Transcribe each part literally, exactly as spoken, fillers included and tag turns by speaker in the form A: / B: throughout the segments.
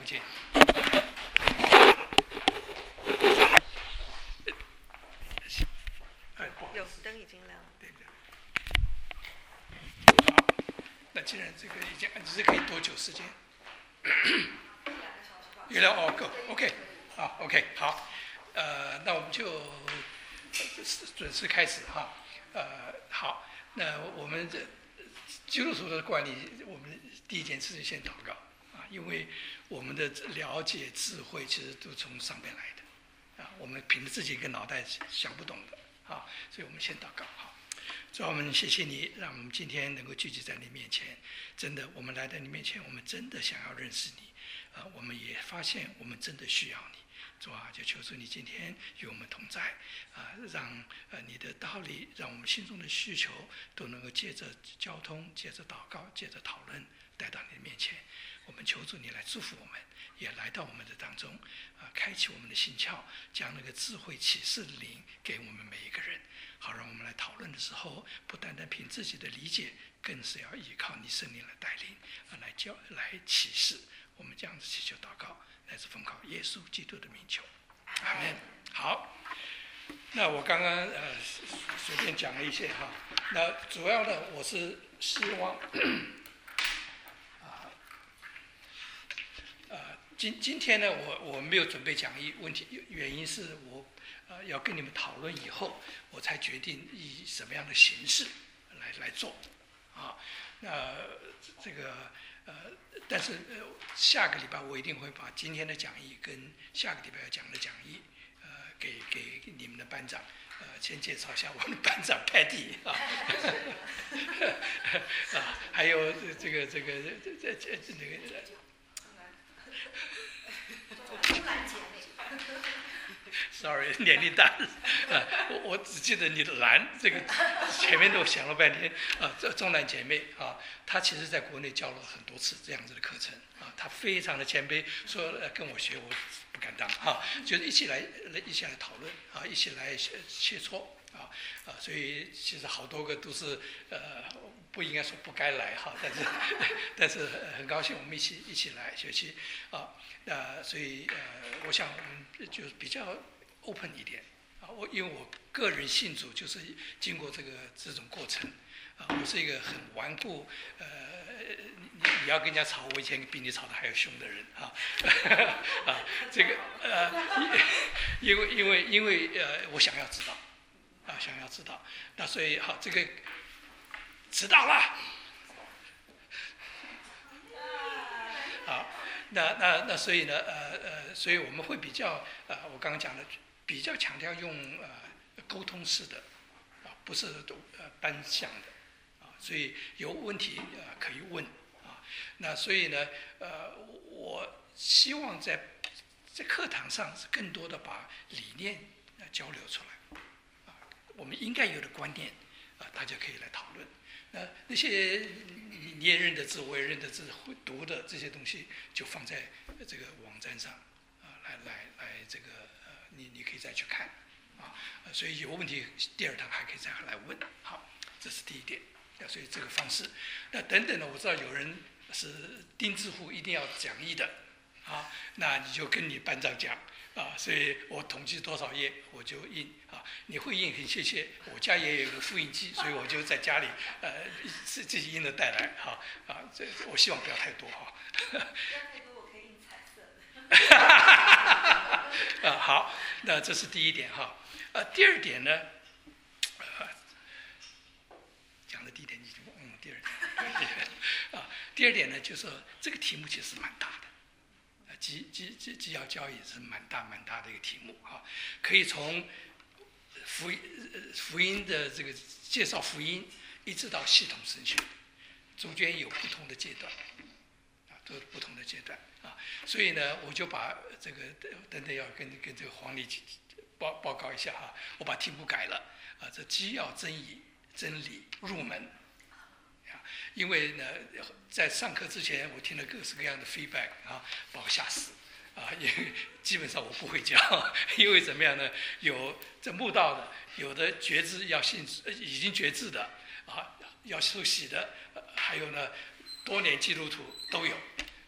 A: 见。
B: 有灯已经亮了。
A: 对对。好，那既然这个已经，你是可以多久时间？有两哦，够 ，OK， 好 ，OK， 好，呃，那我们就准时开始哈。呃，好，那我们这基督徒的惯例，我们第一件事情先祷告啊，因为我们的了解智慧其实都从上边来的啊，我们凭着自己一个脑袋想不懂的啊，所以我们先祷告哈。主啊，我们谢谢你，让我们今天能够聚集在你面前。真的，我们来到你面前，我们真的想要认识你啊，我们也发现我们真的需要你。主啊，就求主你今天与我们同在啊，让呃你的道理，让我们心中的需求都能够借着交通、借着祷告、借着讨论带到你的面前。我们求主你来祝福我们，也来到我们的当中啊，开启我们的心窍，将那个智慧启示的灵给我们每一个人，好让我们来讨论的时候，不单单凭自己的理解，更是要依靠你圣灵的带领啊，来教来启示。我们这样子祈求祷告，来自奉靠耶稣基督的名求，阿门。好，那我刚刚呃随便讲了一些哈，那主要呢，我是希望啊呃今今天呢，我我没有准备讲义，问题原因是我呃要跟你们讨论以后，我才决定以什么样的形式来来做啊。那这个呃，但是呃，下个礼拜我一定会把今天的讲义跟下个礼拜要讲的讲义，呃，给给你们的班长，呃，先介绍一下我们的班长Patty啊，啊，还有这个这个这这这那个，
C: 中南姐妹。
A: Sorry， 年龄大，啊，我我只记得你的蓝这个前面都想了半天啊，这中南姐妹啊，她其实在国内教了很多次这样子的课程啊，她非常的谦卑，说呃跟我学我不敢当啊，就是一起来一起来讨论啊，一起来切磋啊啊，所以其实好多个都是呃不应该说不该来哈，但是但是很高兴我们一起一起来学习啊，那所以呃我想我们就是比较 open 一点啊，我因为我个人信主就是经过这个这种过程啊，我是一个很顽固呃你你要跟人家吵，我以前比你吵的还要凶的人啊啊这个呃因为因为因为呃我想要知道啊想要知道，那所以好这个知道了，好那那那所以呢呃呃所以我们会比较呃我刚刚讲的。比较强调用呃沟通式的啊，不是呃单向的啊，所以有问题呃可以问啊。那所以呢呃，我希望在在课堂上是更多的把理念呃交流出来啊，我们应该有的观念啊，大家可以来讨论。那那些你你也认得字，我也认得字，会读的这些东西就放在这个网站上啊，来来来这个。你你可以再去看，啊，所以有问题第二堂还可以再来问，好，这是第一点，所以这个方式，那等等呢，我知道有人是钉子户一定要讲义的，啊，那你就跟你班长讲，啊，所以我统计多少页我就印，啊，你会印很谢谢，我家也有一个复印机，所以我就在家里呃自自己印的带来，好，啊，这我希望不要太多哈。
C: 不要太多，我可以印彩色的。
A: 啊，好，那这是第一点哈。呃，第二点呢，呃，讲的第一点已经嗯，第二点啊，第二点呢，就是说这个题目其实蛮大的，啊，基基基基要教也是蛮大蛮大的一个题目哈，可以从福音福音的这个介绍福音，一直到系统神学，中间有不同的阶段，啊，都有不同的阶段。啊，所以呢，我就把这个等等要跟跟这个黄丽报报告一下哈，我把题目改了啊，这基要真理真理入门啊，因为呢，在上课之前我听了各式各样的 feedback 啊，把我吓死啊，因为基本上我不会教，因为怎么样呢？有这慕道的，有的觉知要信已经觉知的啊，要受洗的，还有呢，多年基督徒都有。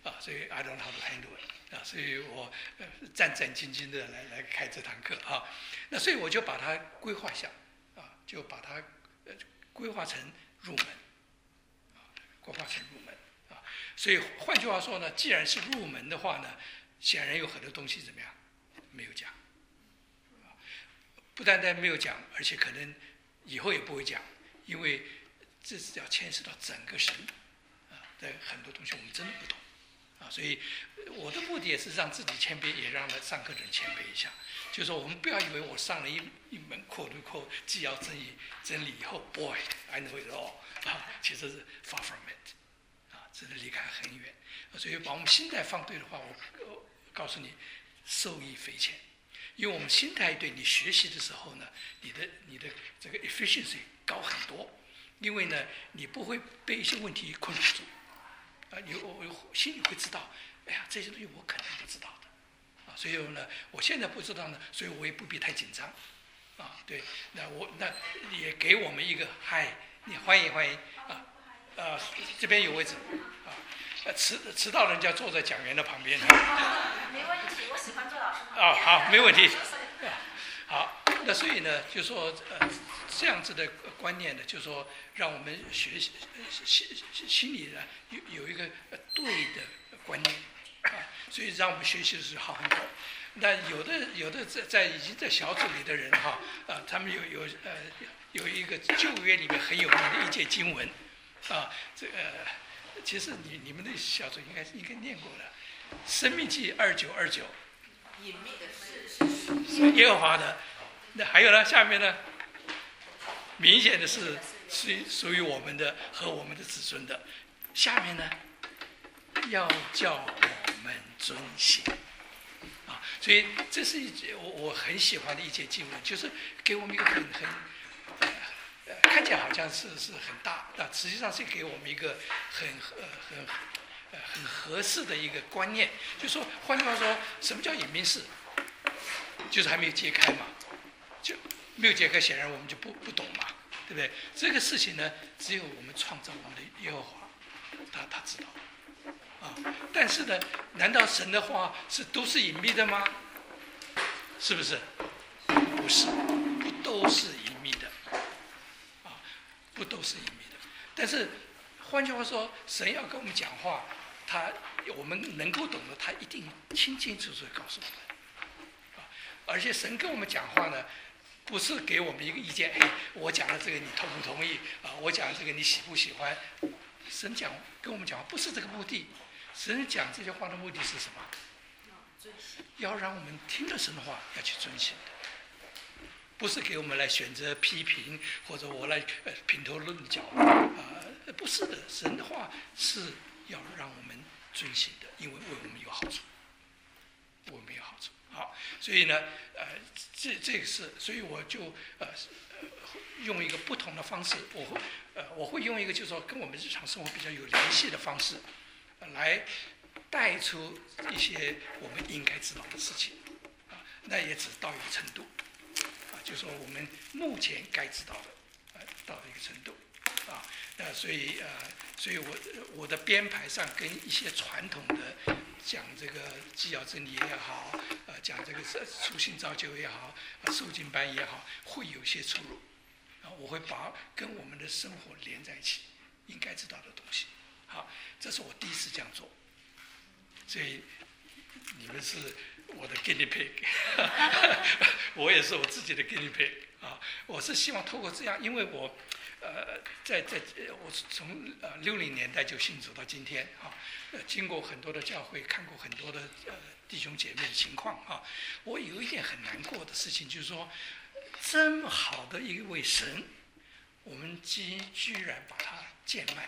A: 啊，所以 I don't know how to handle it 啊，所以我呃战战兢兢的来来开这堂课啊。那所以我就把它规划下啊，就把它呃规划成入门啊，规划成入门啊。所以换句话说呢，既然是入门的话呢，显然有很多东西怎么样没有讲啊，不单单没有讲，而且可能以后也不会讲，因为这是要牵涉到整个神啊的很多东西，我们真的不懂。啊，所以我的目的也是让自己谦卑，也让来上课的人谦卑一下。就是说，我们不要以为我上了一一门课对课纪要真理真理以后 ，boy I know it all 啊，其实是 far from it 啊，真的离开很远。所以把我们心态放对的话，我我告诉你，受益匪浅。因为我们心态对，你学习的时候呢，你的你的这个 efficiency 高很多。因为呢，你不会被一些问题困住。啊，你我我心里会知道，哎呀，这些东西我可能不知道的，啊，所以呢，我现在不知道呢，所以我也不必太紧张，啊，对，那我那也给我们一个嗨，你欢迎欢迎，啊，啊，这边有位置，啊，呃，迟迟到人家坐在讲员的旁边，
C: 没问题，我喜欢做老师旁边。
A: 啊，好，没问题，啊，好，那所以呢，就说呃这样子的观念呢，就是说让我们学习心心里呢有有一个对的观念啊，所以让我们学习的时候好很多。那有的有的在在已经在小组里的人哈啊，他们有有呃有一个旧约里面很有名的一节经文啊，这个其实你你们的小组应该应该念过的，《申命记》二九二九。
C: 隐秘的事是
A: 耶和华的。那还有呢？下面呢？明显的是是属于我们的和我们的子孙的。下面呢，要叫我们遵行啊，所以这是一节我我很喜欢的一节经文，就是给我们一个很很呃呃看起来好像是是很大，但实际上是给我们一个很呃很呃很合适的一个观念，就是说，换句话说，什么叫隐秘事？就是还没有揭开嘛，就没有揭开，显然我们就不不懂嘛，对不对？这个事情呢，只有我们创造我们的耶和华，他他知道啊。但是呢，难道神的话是都是隐秘的吗？是不是？不是，不都是隐秘的啊，不都是隐秘的。但是换句话说，神要跟我们讲话，他我们能够懂的，他一定清清楚楚地告诉我们。而且神跟我们讲话呢，不是给我们一个意见，哎，我讲的这个你同不同意啊？我讲的这个你喜不喜欢？神讲跟我们讲话不是这个目的，神讲这些话的目的是什么？要让我们听了神的话要去遵行的，不是给我们来选择批评或者我来呃评头论脚啊、呃，不是的，神的话是要让我们遵行的，因为为我们有好处，为我们有好处。好，所以呢，呃，这这个是，所以我就呃呃用一个不同的方式，我会呃我会用一个就是说跟我们日常生活比较有联系的方式，呃、来带出一些我们应该知道的事情，啊，那也只到一个程度，啊，就是说我们目前该知道的，呃，到了一个程度，啊，呃，所以呃，所以我我的编排上跟一些传统的。讲这个纪要真理也好，呃，讲这个初信造就也好，呃，受经班也好，会有些出入，啊，我会把跟我们的生活连在一起，应该知道的东西。好，这是我第一次这样做，所以你们是我的 guinea pig， 我也是我自己的 guinea pig 啊，我是希望透过这样，因为我。呃，在在我从呃六零年代就信主到今天啊，呃，经过很多的教会，看过很多的呃弟兄姐妹的情况啊，我有一点很难过的事情，就是说，这么好的一位神，我们居居然把他贱卖，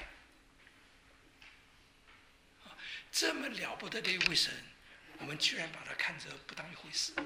A: 啊，这么了不得的一位神，我们居然把他看着不当一回事，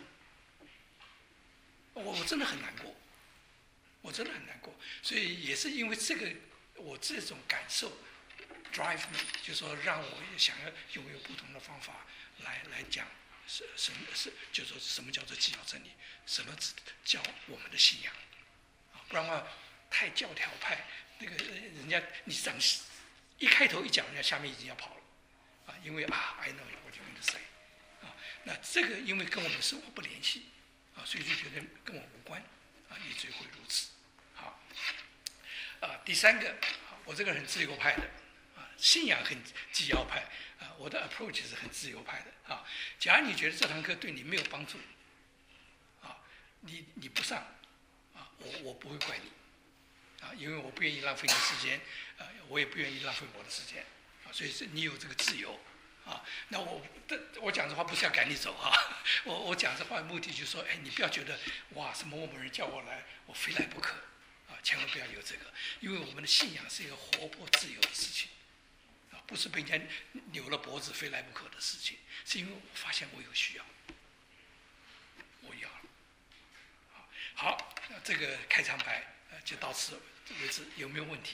A: 我我真的很难过。我真的很难过，所以也是因为这个，我这种感受 drive me， 就是说让我也想要拥有不同的方法来来讲是什么是，就是说什么叫做纪要真理，什么叫我们的信仰啊，不然的话太教条派，那个人家你讲一开头一讲，人家下面已经要跑了啊，因为啊 I know what you're going to say 啊，那这个因为跟我们生活不联系啊，所以就觉得跟我无关啊，一直会如此。好，啊，第三个，我这个人很自由派的啊，信仰很纪要派啊，我的 approach 是很自由派的啊。假如你觉得这堂课对你没有帮助啊，你你不上啊，我我不会怪你。啊，因为我不愿意浪费你的时间，啊，我也不愿意浪费我的时间，啊，所以是你有这个自由，啊，那我这我讲这话不是要赶你走啊，我我讲这话的目的就是说，哎，你不要觉得哇，什么某某人叫我来，我非来不可，啊，千万不要有这个，因为我们的信仰是一个活泼自由的事情，啊，不是被人家扭了脖子非来不可的事情，是因为我发现我有需要，我要了，好，那这个开场白。就到此为止，有没有问题？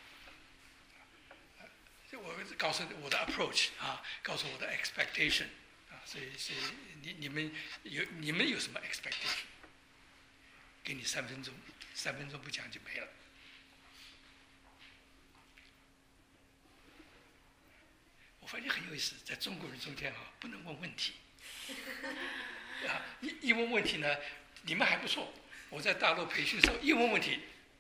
A: 我告诉我的 approach 啊，告诉我的 expectation 啊，所以所以你你们有你们有什么 expectation？ 给你三分钟，三分钟不讲就没了。我发现很有意思，在中国人中间啊，不能问问题啊，一一问问题呢，你们还不错。我在大陆培训的时候，一问问题。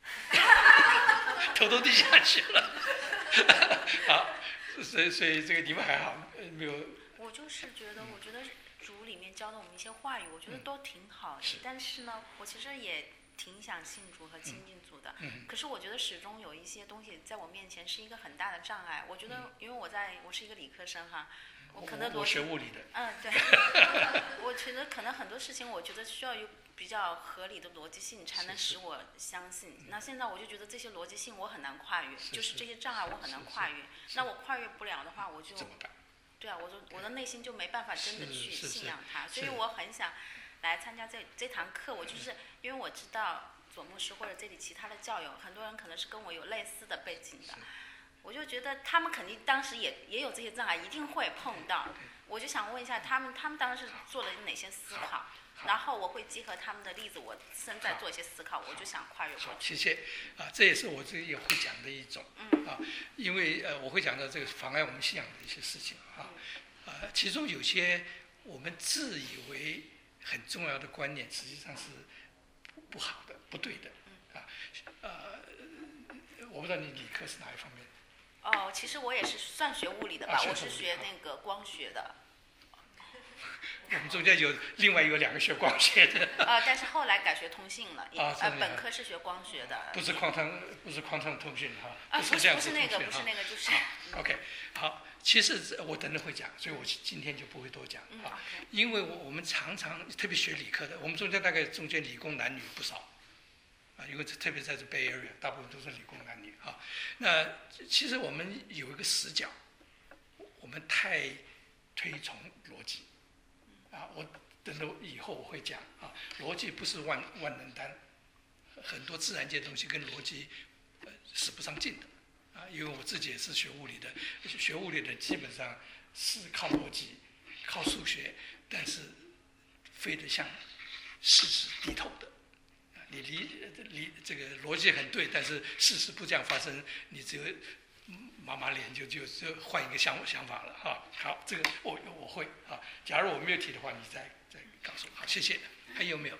A: 头都低下去了，好，所以所以这个你们还好，没有。
D: 我就是觉得，嗯、我觉得主里面教的我们一些话语，我觉得都挺好的。
A: 嗯、
D: 但是呢，我其实也挺想信主和亲近主的。
A: 嗯、
D: 可是我觉得始终有一些东西在我面前是一个很大的障碍。我觉得，因为我在我是一个理科生哈，我可能
A: 我学物理的。
D: 嗯，对。我觉得可能很多事情，我觉得需要有。比较合理的逻辑性才能使我相信。
A: 是是
D: 那现在我就觉得这些逻辑性我很难跨越，
A: 是是
D: 就是这些障碍我很难跨越。
A: 是是
D: 那我跨越不了的话，我就
A: 怎么办？
D: 对啊，我就我的内心就没办法真的去信仰他。
A: 是是是
D: 所以我很想来参加这这堂课。我就是因为我知道左牧师或者这里其他的教友，很多人可能是跟我有类似的背景的，我就觉得他们肯定当时也也有这些障碍，一定会碰到。我就想问一下他们，他们当时是做了哪些思考？然后我会结合他们的例子，我身在做一些思考，我就想跨越过去。
A: 好，谢谢啊，这也是我这也会讲的一种、
D: 嗯、
A: 啊，因为呃我会讲到这个妨碍我们信仰的一些事情啊，呃，其中有些我们自以为很重要的观念，实际上是不不好的、不对的啊，呃，我不知道你理科是哪一方面？
D: 哦，其实我也是算学物理的吧，
A: 啊、
D: 我是学那个光学的。
A: 我们中间有另外有两个学光学的。
D: 呃，但是后来改学通信了，
A: 啊，
D: 呃，本科是学光学的。
A: 不是矿汤，不是矿汤通讯哈。
D: 啊，
A: 不是这样
D: 不是那个，不是那个，就是。
A: OK， 好，其实我等等会讲，所以我今天就不会多讲啊，
D: 嗯、
A: 因为我我们常常特别学理科的，我们中间大概中间理工男女不少。啊，因为特别在这 Bay Area， 大部分都是理工男女啊。那其实我们有一个死角，我们太推崇逻辑。啊，我等到以后我会讲啊，逻辑不是万万能丹，很多自然界的东西跟逻辑呃使不上劲的啊，因为我自己也是学物理的，学物理的基本上是靠逻辑、靠数学，但是非得向事实低头的。你离离这个逻辑很对，但是事实不这样发生，你只有麻麻脸就就就换一个想想法了哈。好，这个我我会啊。假如我没有提的话，你再再告诉我。好，谢谢。还有没有？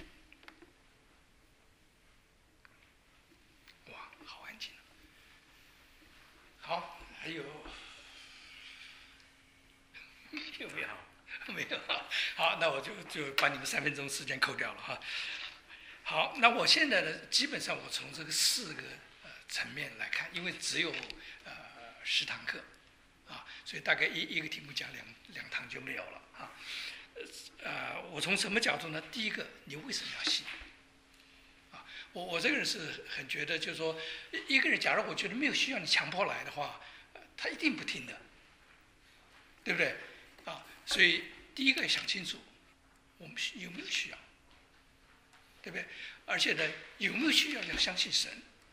A: 哇，好安静。好，还有有没有？没有。好，那我就就把你们三分钟时间扣掉了哈。好，那我现在呢，基本上我从这个四个呃层面来看，因为只有呃十堂课，啊，所以大概一一个题目讲两两堂就没有了啊。呃，我从什么角度呢？第一个，你为什么要信？啊，我我这个人是很觉得，就是说，一个人假如我觉得没有需要你强迫来的话，他一定不听的，对不对？啊，所以第一个想清楚，我们有没有需要？对不对？而且呢，有没有需要要相信神？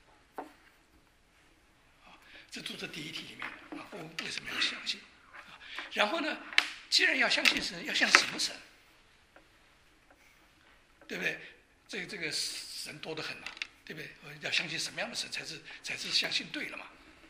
A: 啊，这都是第一题里面的啊。我们为什么要相信？啊，然后呢，既然要相信神，要相信什么神？对不对？这个这个神多得很呐、啊，对不对？要相信什么样的神才是才是相信对了嘛？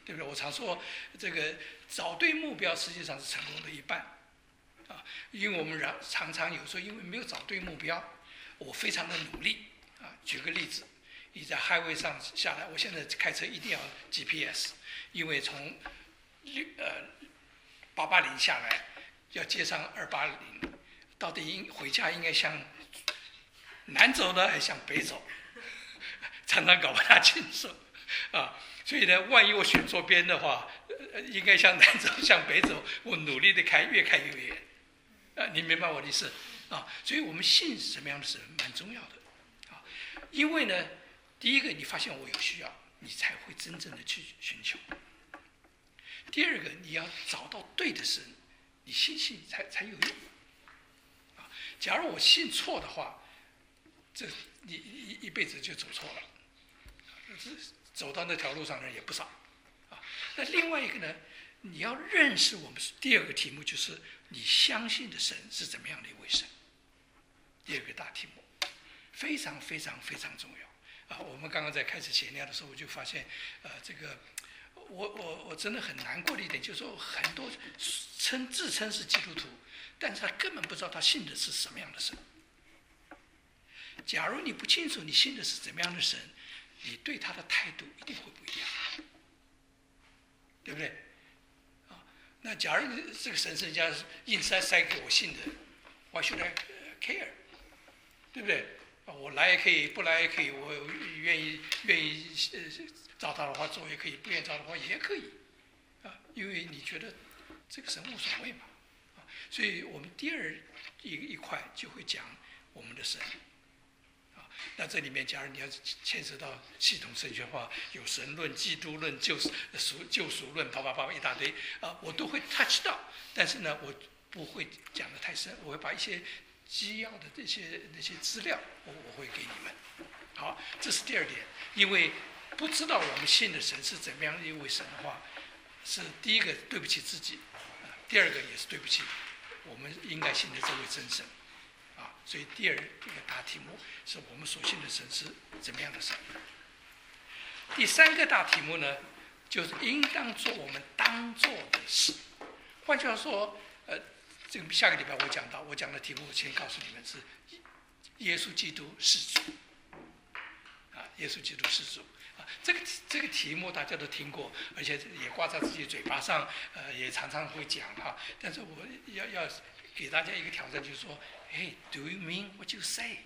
A: 对不对？我常说，这个找对目标实际上是成功的一半，啊，因为我们常常常有时候因为没有找对目标，我非常的努力，啊，举个例子，你在 highway 上下来，我现在开车一定要 G P S， 因为从六呃八八零下来要接上二八零，到底应回家应该向南走呢，还是向北走？常常搞不大清楚，啊，所以呢，万一我选错边的话，呃，应该向南走，向北走，我努力的开，越开越远，啊，你明白我的意思？啊，所以我们信什么样的神蛮重要的，啊，因为呢，第一个你发现我有需要，你才会真正的去寻求；第二个你要找到对的神，你信信才才有用，啊，假如我信错的话，这你一一辈子就走错了。走到那条路上的人也不少，啊，那另外一个呢，你要认识我们第二个题目就是你相信的神是怎么样的一位神。第二个大题目非常非常非常重要啊！我们刚刚在开始闲聊的时候，我就发现，呃，这个我我我真的很难过的一点就是说，很多称自称是基督徒，但是他根本不知道他信的是什么样的神。假如你不清楚你信的是怎么样的神，你对他的态度一定会不一样，对不对？啊，那假如这个神是人家硬塞塞给我信的 ，Why should I care？ 对不对？啊，我来也可以，不来也可以，我愿意愿意呃照他的话做也可以，不愿意照的话也可以，啊，因为你觉得这个神无所谓嘛，啊，所以我们第二一一块就会讲我们的神。那这里面，假如你要牵涉到系统神学化，有神论、基督论、救赎、救赎论，啪啪啪一大堆啊，我都会 touch 到。但是呢，我不会讲得太深，我会把一些基要的这些那些资料，我我会给你们。好，这是第二点，因为不知道我们信的神是怎么样的一位神的话，是第一个对不起自己，啊，第二个也是对不起我们应该信的这位真神。啊，所以第二一个大题目是我们所信的神是怎么样的神。第三个大题目呢，就是应当做我们当做的事。换句话说，呃，这个下个礼拜我讲到，我讲的题目先告诉你们是耶稣基督是主。啊，耶稣基督是主。啊，这个这个题目大家都听过，而且也挂在自己嘴巴上，呃，也常常会讲哈。但是我要要给大家一个挑战，就是说。Hey, do you mean what you say？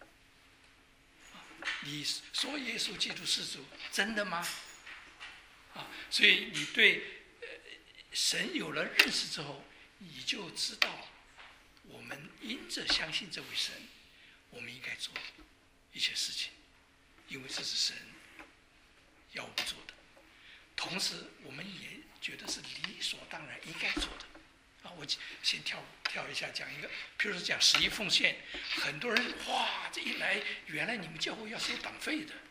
A: 你说耶稣基督是主，真的吗？啊，所以你对呃神有了认识之后，你就知道我们因着相信这位神，我们应该做一些事情，因为这是神要我们做的。同时，我们也觉得是理所当然应该做的。啊，我先跳跳一下，讲一个，譬如说讲十一奉献，很多人哇，这一来，原来你们教会要收党费的，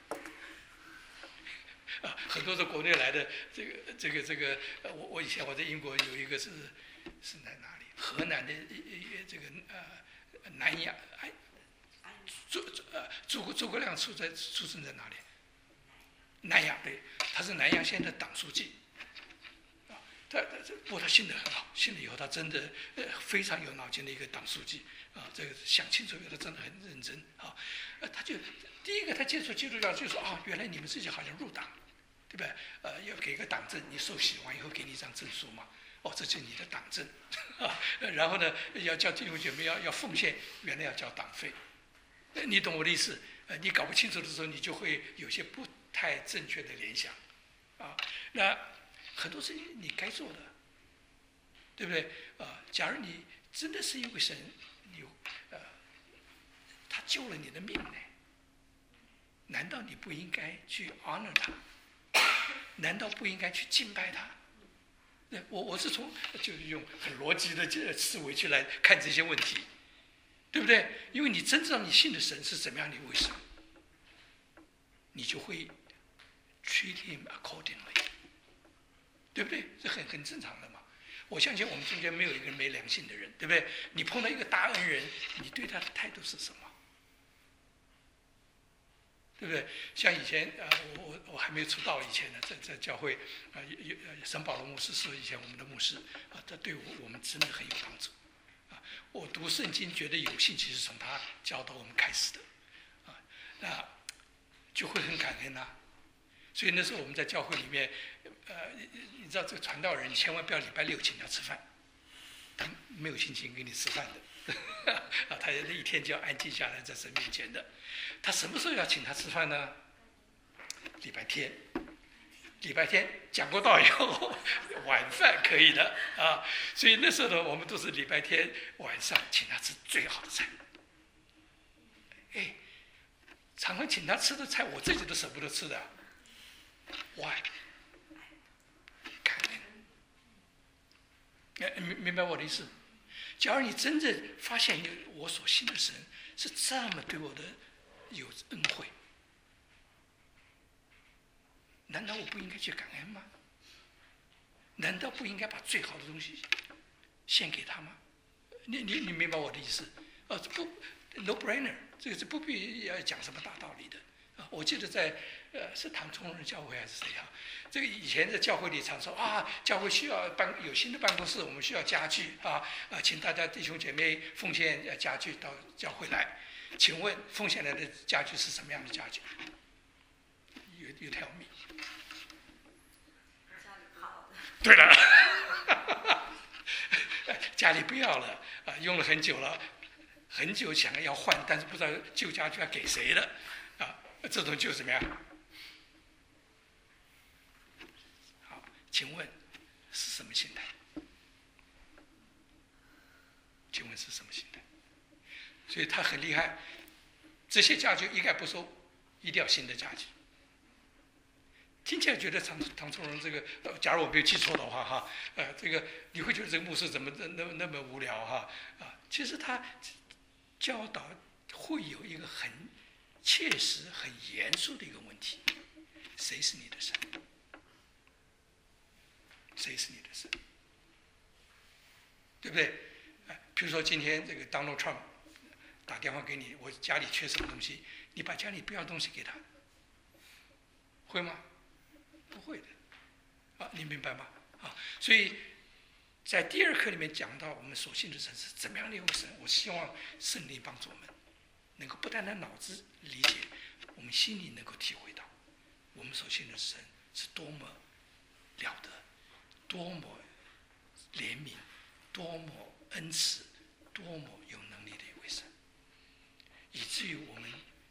A: 啊，很多是国内来的，这个这个这个，呃，我我以前我在英国有一个是是在哪里？河南的这个呃南亚，哎，诸呃诸诸葛亮出在出生在哪里？南阳，对，他是南阳县的党书记。他不过他信得很好，信了以后他真的呃非常有脑筋的一个党书记啊，这个想清楚以后他真的很认真啊，呃他就第一个他接触基督教就说啊，原来你们自己好像入党，对不对？呃，要给个党证，你受洗完以后给你一张证书嘛，哦，这就是你的党证啊。然后呢，要叫弟兄姐妹要要奉献，原来要交党费，你懂我的意思？呃，你搞不清楚的时候，你就会有些不太正确的联想啊，那。很多事情你该做的，对不对？啊，假如你真的是一位神，你呃，他救了你的命呢，难道你不应该去 honor 他？难道不应该去敬拜他？我我是从就是用很逻辑的思维去来看这些问题，对不对？因为你真知道你信的神是怎么样的一位神，你就会 treat him accordingly。对不对？这很很正常的嘛。我相信我们中间没有一个人没良心的人，对不对？你碰到一个大恩人，你对他的态度是什么？对对不对？像以前啊、呃，我我我还没有出道以前呢，在在教会啊，有、呃、沈保罗牧师是以前我们的牧师啊，这对我我们真的很有帮助啊。我读圣经觉得有兴趣是从他教导我们开始的啊，那就会很感恩啊。所以那时候我们在教会里面，呃，你知道这个传道人千万不要礼拜六请他吃饭，他没有心情给你吃饭的。啊，他那一天就要安静下来在神面前的。他什么时候要请他吃饭呢？礼拜天，礼拜天讲过道以后，晚饭可以的啊。所以那时候呢，我们都是礼拜天晚上请他吃最好的菜。哎，常常请他吃的菜，我自己都舍不得吃的。Why？ 感恩。哎，明明白我的意思？假如你真正发现我所信的神是这么对我的有恩惠，难道我不应该去感恩吗？难道不应该把最好的东西献给他吗？你你你明白我的意思？呃，不 ，no brainer， 这个是不必要讲什么大道理的啊。我记得在呃是唐崇荣教会还是谁啊？这个以前在教会里常说啊，教会需要办有新的办公室，我们需要家具啊啊，请大家弟兄姐妹奉献家具到教会来。请问奉献来的家具是什么样的家具？有有条命。对了，家里不要了啊，用了很久了，很久想要换，但是不知道旧家具要给谁了啊，这种就怎么样？请问是什么心态？请问是什么心态？所以他很厉害，这些家具一概不收，一定要新的家具。听起来觉得唐唐崇荣这个，呃，假如我没有记错的话，哈，呃，这个你会觉得这个牧师怎么那那那么无聊哈？啊，其实他教导会有一个很切实、很严肃的一个问题：谁是你的神？谁是你的神？对不对？啊，比如说今天这个 Donald Trump 打电话给你，我家里缺什么东西，你把家里不要的东西给他，会吗？不会的，啊，你明白吗？啊，所以在第二课里面讲到我们所信的神是怎么样的一位神，我希望圣灵帮助我们，能够不单单脑子理解，我们心里能够体会到，我们所信的神是多么了得。多么怜悯，多么恩慈，多么有能力的一位神，以至于我们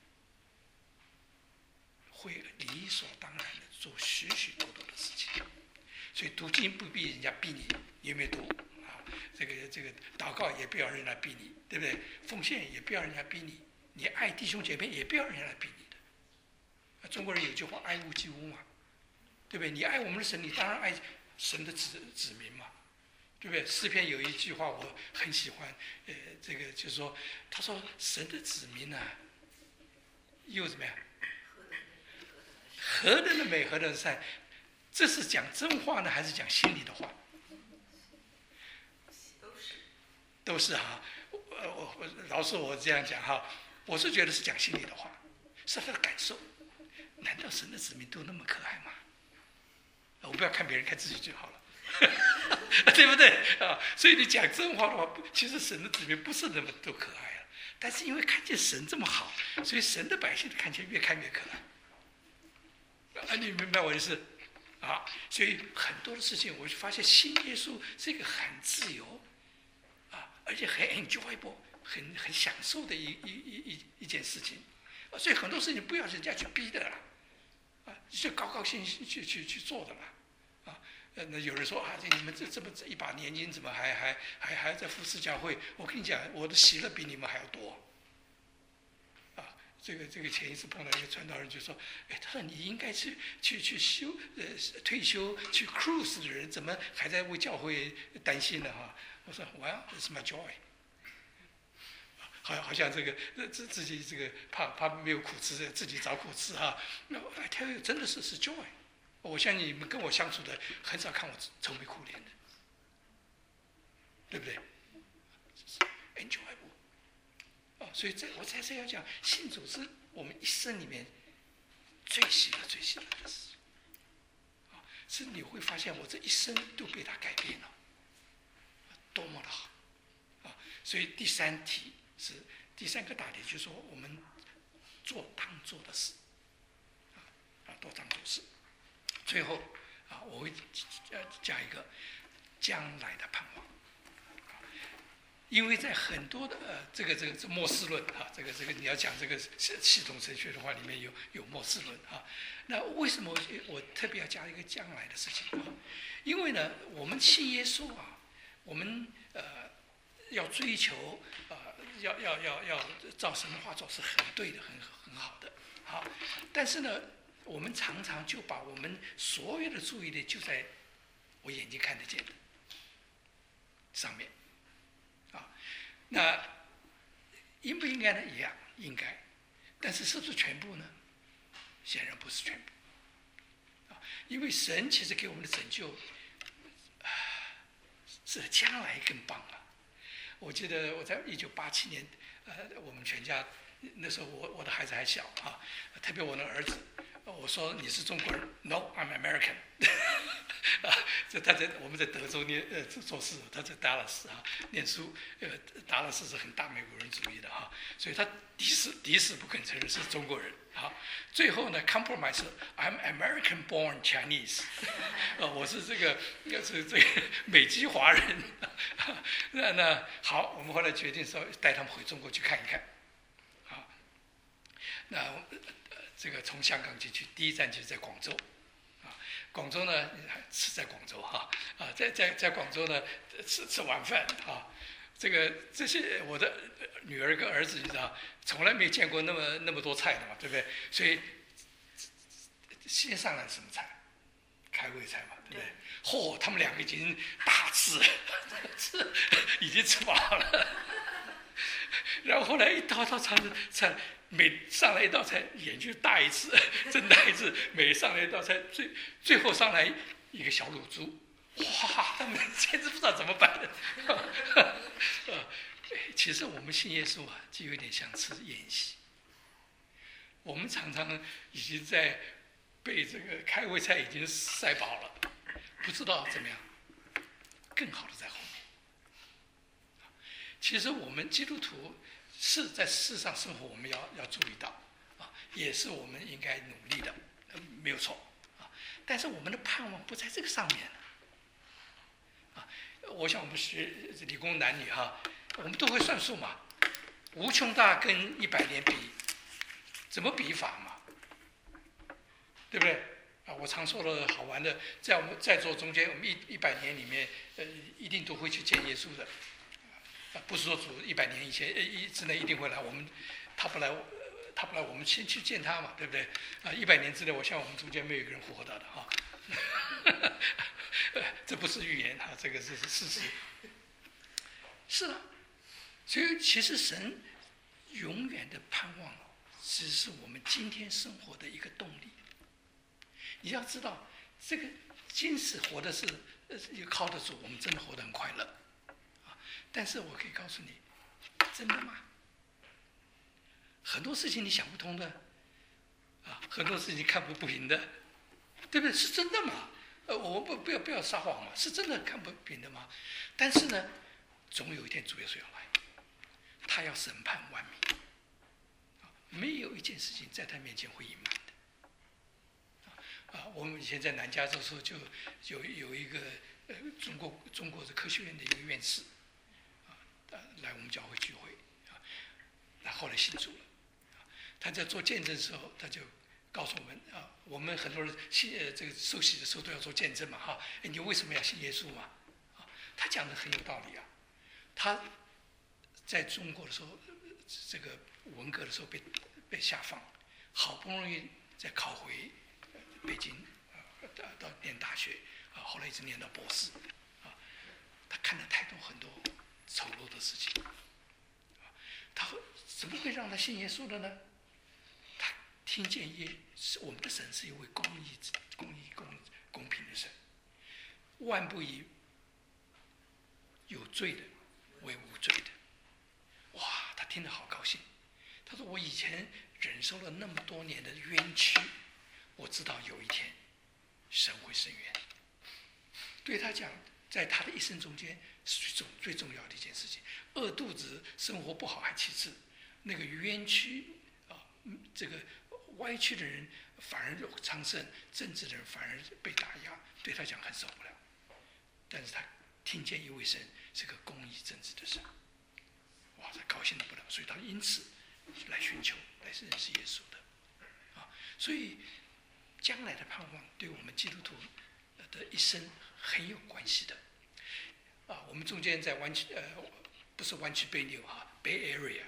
A: 会理所当然的做许许多多的事情。所以读经不必人家逼你，你有没有读啊？这个这个祷告也不要人来逼你，对不对？奉献也不要人家逼你，你爱弟兄姐妹也不要人家来逼你的。啊，中国人有句话，爱屋及乌嘛，对不对？你爱我们的神，你当然爱神的子子民嘛，对不对？诗篇有一句话我很喜欢，呃，这个就是说，他说神的子民啊，又怎么样？何等的美，何等的善，这是讲真话呢，还是讲心里的话？
C: 都是，
A: 都是哈。我我我饶是我这样讲哈，我是觉得是讲心里的话，是他的感受。难道神的子民都那么可爱吗？我不要看别人，看自己就好了，对不对啊？所以你讲真话的话，其实神的子民不是那么多可爱了，但是因为看见神这么好，所以神的百姓看起来越看越可爱。啊，你明白我的意思啊？所以很多的事情，我就发现信耶稣是一个很自由啊，而且很 enjoyable， 很很享受的一一一一一件事情啊。所以很多事情不要人家去逼的啦。啊，就高高兴兴去去去做的啦，啊，呃，那有人说啊，这你们这这么一把年纪，怎么还还还还在服侍教会？我跟你讲，我的喜乐比你们还要多。啊，这个这个前一次碰到一个传道人就说，哎，他说你应该去去去休呃退休去 cruise 的人，怎么还在为教会担心呢？哈，我说 Well, it's my joy。好，好像这个自自己这个怕怕没有苦吃，自己找苦吃哈。那哎，他真的是是 joy。我相信你们跟我相处的很少看我愁眉苦脸的，对不对 ？enjoyable。哦，所以这我才是要讲，信主是我们一生里面最喜乐、最喜乐的事情。啊，是你会发现我这一生都被他改变了，多么的好！啊，所以第三题是第三个大题，就是说我们做当做的事，啊啊，做当做事。最后啊，我会呃加一个将来的盼望。因为在很多的呃，这个这个这末世论啊，这个这个你要讲这个系系统神学的话，里面有有末世论啊。那为什么我我特别要加一个将来的事情啊？因为呢，我们信耶稣啊，我们呃要追求啊、呃，要要要要照神的话做是很对的，很很好的。好，但是呢，我们常常就把我们所有的注意力就在我眼睛看得见的上面。那应不应该呢？一样应该，但是是不是全部呢？显然不是全部。啊，因为神其实给我们的拯救，啊，是将来更棒啊！我记得我在一九八七年，呃，我们全家那时候我我的孩子还小啊，特别我的儿子，我说你是中国人 ，No, I'm American 啊，这他在我们在德州念呃做事，他在达拉斯啊念书，呃达拉斯是很大美国人主义的哈，所以他抵死抵死不肯承认是中国人啊。最后呢 ，compromise I'm American born Chinese， 呃我是这个是这个美籍华人。那那好，我们后来决定说带他们回中国去看一看，好，那呃这个从香港进去，第一站就是在广州。广州呢是在广州哈啊，在在在广州呢吃吃晚饭啊，这个这些我的女儿跟儿子你知道，从来没见过那么那么多菜的嘛，对不对？所以先上来什么菜？开胃菜嘛，对不对？嚯、哦，他们两个已经大吃，吃已经吃饱了。然后后来一道道菜菜，每上来一道菜，眼睛大一次，睁大一次，每上来一道菜，最最后上来一个小卤猪，哇，他们简直不知道怎么办的。其实我们信耶稣啊，就有点像吃宴席。我们常常已经在被这个开胃菜已经塞饱了，不知道怎么样，更好的在后面。其实我们基督徒是在世上生活，我们要要注意到啊，也是我们应该努力的，没有错啊。但是我们的盼望不在这个上面啊。我想我们学理工男女哈，我们都会算数嘛，无穷大跟一百年比，怎么比法嘛？对不对？啊，我常说的好玩的，在我们在座中间，我们一一百年里面，呃，一定都会去见耶稣的。啊，不是说主一百年以前呃一之内一定会来，我们他不来，他不来，我们先去见他嘛，对不对？啊，一百年之内，我想我们中间没有一个人复活到的哈。这不是预言哈，这个是事实。是啊，所以其实神永远的盼望，只是我们今天生活的一个动力。你要知道，这个今世活的是呃靠得住，我们真的活得很快乐。但是我可以告诉你，真的吗？很多事情你想不通的，啊，很多事情你看不平的，对不对？是真的吗？呃，我们不不要不要撒谎嘛，是真的看不平的吗？但是呢，总有一天主耶稣要来，他要审判万民，啊，没有一件事情在他面前会隐瞒的。啊，我们以前在南加州的时候就有有一个呃中国中国的科学院的一个院士。来我们教会聚会，啊，那后来信主了，啊，他在做见证的时候，他就告诉我们啊，我们很多人信呃这个受洗的时候都要做见证嘛，哈，哎，你为什么要信耶稣嘛？啊，他讲的很有道理啊，他在中国的时候，这个文革的时候被被下放，好不容易再考回北京，啊，到到念大学，啊，后来一直念到博士，啊，他看了太多很多丑陋的事情，他怎么会让他信耶稣的呢？他听见耶，我们的神是一位公义、公义、公公平的神，万不以有罪的为无罪的。哇，他听得好高兴。他说：“我以前忍受了那么多年的冤屈， 我知道有一天神会伸冤。对他讲，在他的一生中间是最重最重要的一件事情。饿肚子、生活不好还其次，那个冤屈啊，这个歪曲的人反而昌盛，正直的人反而被打压，对他讲很受不了。但是他听见一位神是个公义正直的神，哇，他高兴得不了，所以他因此来寻求、来认识耶稣的。啊，所以将来的盼望对我们基督徒的一生很有关系的。啊，我们中间在湾区，呃，不是湾区北纽哈 ，Bay Area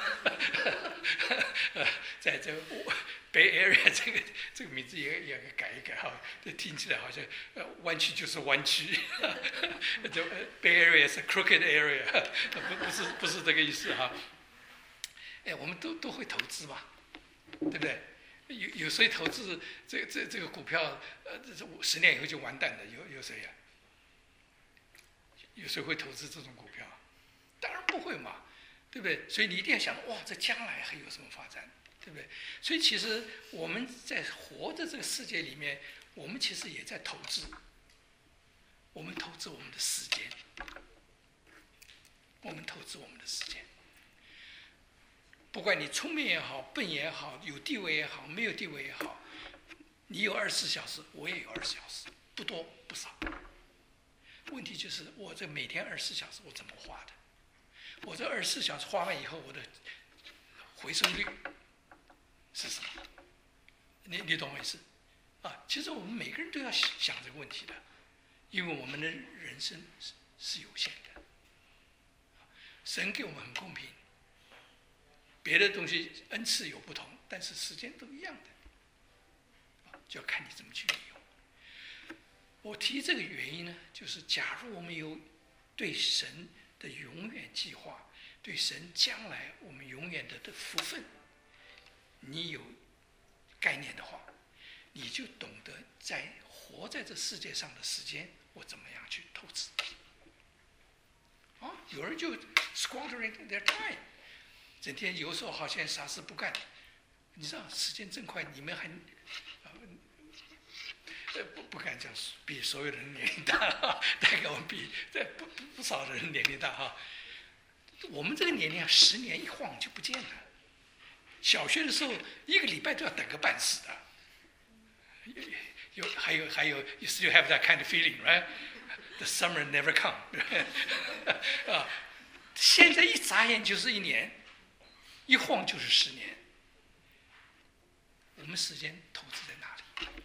A: 啊，在这个 Bay Area 这个这个名字也也改一改哈，这听起来好像呃湾区就是湾区，这 Bay Area 是 crooked area， 不不是不是这个意思哈。哎，我们都都会投资嘛，对不对？有有谁投资这个这这个股票，呃，这十年以后就完蛋的？有有谁呀、啊？有谁会投资这种股票？当然不会嘛，对不对？所以你一定要想，哇，这将来还有什么发展，对不对？所以其实我们在活的这个世界里面，我们其实也在投资，我们投资我们的时间，我们投资我们的时间。不管你聪明也好，笨也好，有地位也好，没有地位也好，你有二十四小时，我也有二十四小时，不多不少。问题就是我这每天二十四小时我怎么花的？我这二十四小时花完以后，我的回收率是什么？你你懂我意思？啊，其实我们每个人都要想这个问题的，因为我们的人生是是有限的。神给我们很公平，别的东西恩赐有不同，但是时间都一样的，啊，就要看你怎么去利用。我提这个原因呢，就是假如我们有对神的永远计划，对神将来我们永远的的福分，你有概念的话，你就懂得在活在这世界上的时间，我怎么样去投资。啊，有人就 squandering their time， 整天游手好闲，啥事不干。你知道时间真快，你们还。不不敢讲比所有人年龄大，大概我们比这不不不少的人年龄大哈。我们这个年龄啊，十年一晃就不见了。小学的时候，一个礼拜都要等个半死的。有有还有还有 ，you still have that kind of feeling, right? The summer never come 啊，现在一眨眼就是一年，一晃就是十年。我们时间投资在哪里？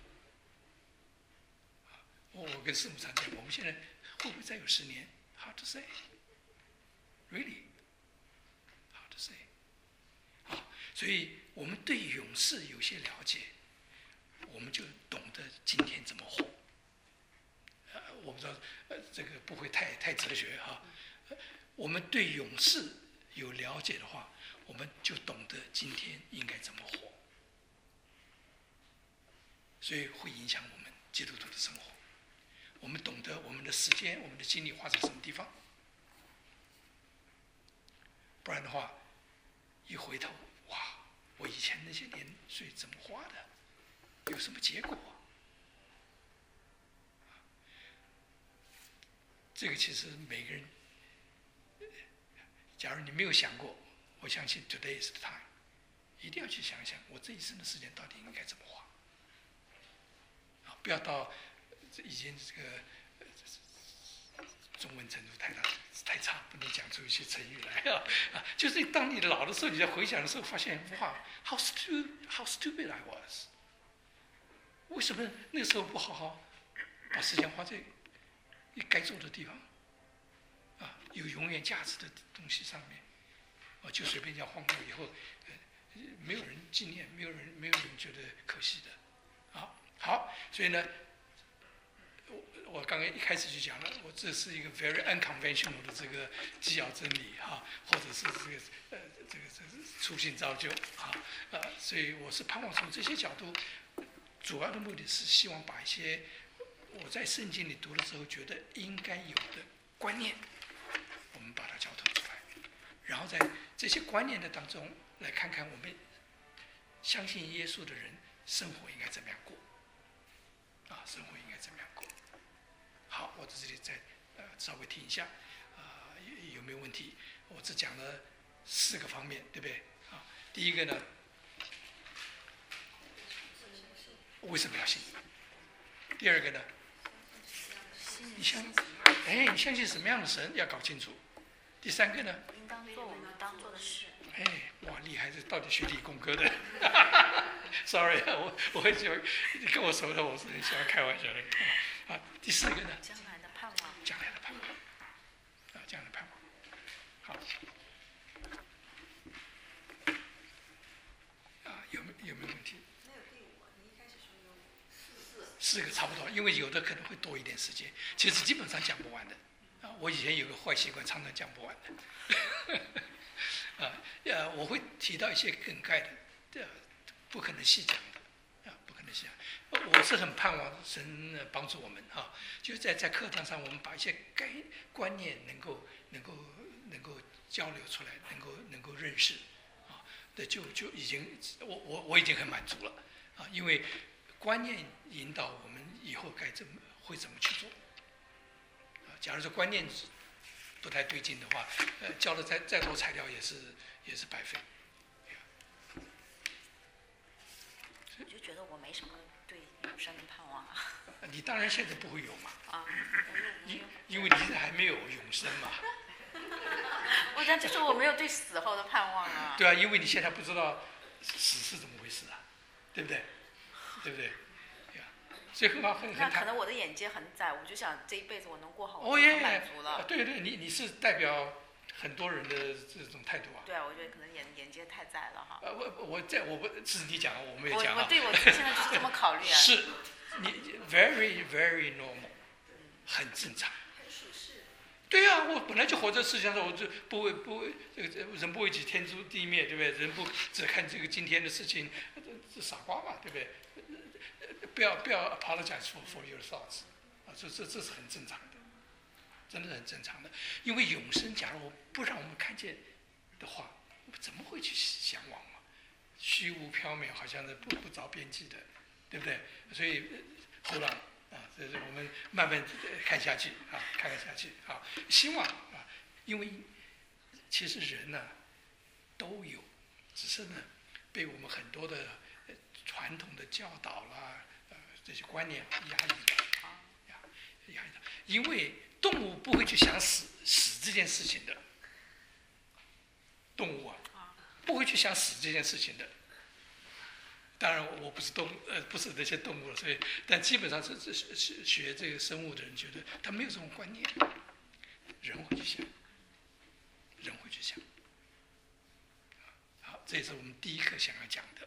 A: 我跟师母常讲，我们现在会不会再有十年 ？Hard to say. Really, hard to say. 好，所以我们对永世有些了解，我们就懂得今天怎么活。呃，我不知道，呃，这个不会太太哲学哈。我们对永世有了解的话，我们就懂得今天应该怎么活。所以会影响我们基督徒的生活。我们懂得我们的时间、我们的精力花在什么地方，不然的话，一回头，哇，我以前那些年岁怎么花的，有什么结果？这个其实每个人，假如你没有想过，我相信 today is the time， 一定要去想想，我这一生的时间到底应该怎么花。啊，不要到。已经这个、呃、中文程度太大太差，不能讲出一些成语来啊！啊，就是当你老的时候，你在回想的时候，发现哇 ，how stupid how stupid I was！ 为什么那个时候不好好把时间花在该做的地方？啊，有永远价值的东西上面，啊，就随便这样晃过以后，呃，没有人纪念，没有人没有人觉得可惜的，啊，好，所以呢。我刚刚一开始就讲了，我这是一个 very unconventional 的这个基要真理哈，或者是这个呃这个这个初心造就啊呃，所以我是盼望从这些角度，主要的目的是希望把一些我在圣经里读的时候觉得应该有的观念，我们把它交托出来，然后在这些观念的当中来看看我们相信耶稣的人生活应该怎么样过，啊，生活应该怎么样过。好，我在这里再呃稍微听一下，啊、呃，有有没有问题？我只讲了四个方面，对不对？啊，第一个呢，为什么要信？第二个呢，你相，哎，你相信什么样的神要搞清楚。第三个呢，
D: 应当做我们当做的事。
A: 哎，哇，厉害！这到底学理工科的？Sorry， 我我很喜欢跟我熟的，我是很喜欢开玩笑的。啊，第四个呢？
D: 将来的盼望。
A: 将来的盼望。啊，将来的盼望。好。啊，有没有没有问题？
C: 没有第五，你一开始说有四个。
A: 四个差不多，因为有的可能会多一点时间，其实基本上讲不完的。啊，我以前有个坏习惯，常常讲不完的。啊，呃，我会提到一些梗概的，呃，不可能细讲的，啊，不可能细讲。我是很盼望神帮助我们啊，就在在课堂上，我们把一些概观念能够能够能够交流出来，能够能够认识，啊，这就就已经我我我已经很满足了，啊，因为观念引导我们以后该怎么会怎么去做，啊，假如说观念不太对劲的话，呃，教的再再多材料也是也是白费。
D: 我就觉得我没什么对永生的盼望啊。
A: 你当然现在不会有嘛，
D: 啊，
A: 因因为你现在还没有永生嘛。
D: 我但就是我没有对死后的盼望啊。
A: 对啊，因为你现在不知道死是怎么回事啊，对不对？对不对？对啊，所以很好，很很
D: 那可能我的眼界很窄，我就想这一辈子我能过好，
A: 哦
D: 我就很
A: 耶，
D: 满足了。
A: 对对，你你是代表很多人的这种态度啊。
D: 对啊，我觉得可能眼眼界太窄了哈。
A: 呃，我我在我不是你讲，我没有
D: 我
A: 讲啊。
D: 我对我现在就是这么考虑啊。
A: 是，你 very very normal， 很正常。对呀、啊，我本来就活在世界上，我就不会不会这个人不为己，天诛地灭，对不对？人不只看这个今天的事情，这这傻瓜嘛，对不对？不要不要 apologize for for your thoughts， 啊，这这这是很正常的，真的是很正常的。因为永生，假如不让我们看见的话，怎么会去向往嘛？虚无缥缈，好像是不不着边际的，对不对？所以后浪。啊，这是我们慢慢看下去啊，看看下去啊，希望啊，因为其实人呢都有，只是呢被我们很多的传统的教导啦，呃这些观念压抑了啊，压抑了。因为动物不会去想死死这件事情的，动物啊不会去想死这件事情的。当然，我不是动呃不是那些动物了，所以但基本上是是是学这个生物的人觉得他没有这种观念，人会去想，人会去想。好，这也是我们第一课想要讲的。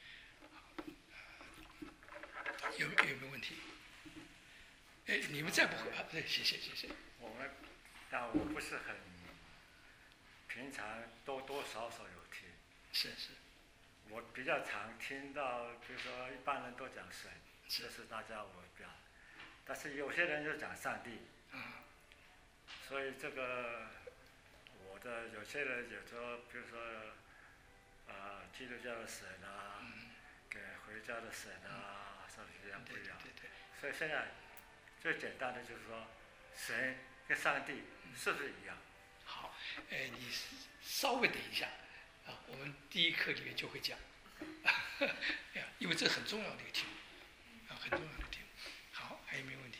A: 有有没有问题？哎，你们再不回啊？对，谢谢谢谢。
E: 我们，但我不是很平常，多多少少有听。
A: 是是。
E: 我比较常听到，就是说一般人都讲神，这是大家我讲，但是有些人就讲上帝，所以这个我的有些人有时候，比如说，呃，基督教的神啊，跟回教的神啊，上学样不一样，所以现在最简单的就是说，神跟上帝是不是一样？
A: 好，哎，你稍微等一下。啊，我们第一课里面就会讲，因为这很重要的一个题目，啊，很重要的题目。好，还有没有问题？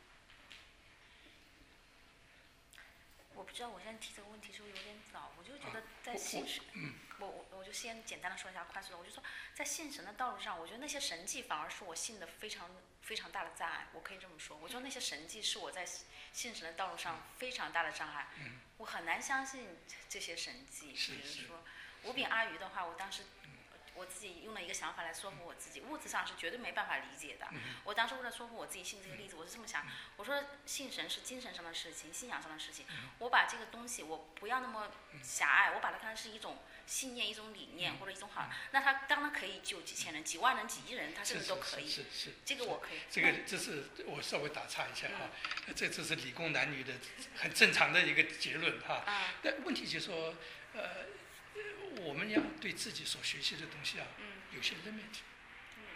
D: 我不知道我现在提这个问题是不是有点早，我就觉得在信神，
A: 嗯，
D: 我我我就先简单的说一下，快速的，我就说在信神的道路上，我觉得那些神迹反而是我信的非常非常大的障碍，我可以这么说，我说那些神迹是我在信神的道路上非常大的障碍，
A: 嗯，
D: 我很难相信这些神迹，
A: 是
D: 比如说五饼阿鱼的话，我当时。我自己用了一个想法来说服我自己，物质上是绝对没办法理解的。我当时为了说服我自己信这个例子，我是这么想，我说信神是精神上的事情，信仰上的事情。我把这个东西，我不要那么狭隘，我把它看成是一种信念、一种理念或者一种好。那它当然可以救几千人、几万人、几亿人，它甚至都可以。
A: 是是是。
D: 这个我可以。
A: 这个这是我稍微打岔一下哈，这这是理工男女的很正常的一个结论哈。但问题就是说，呃。我们要对自己所学习的东西啊，有些 limit，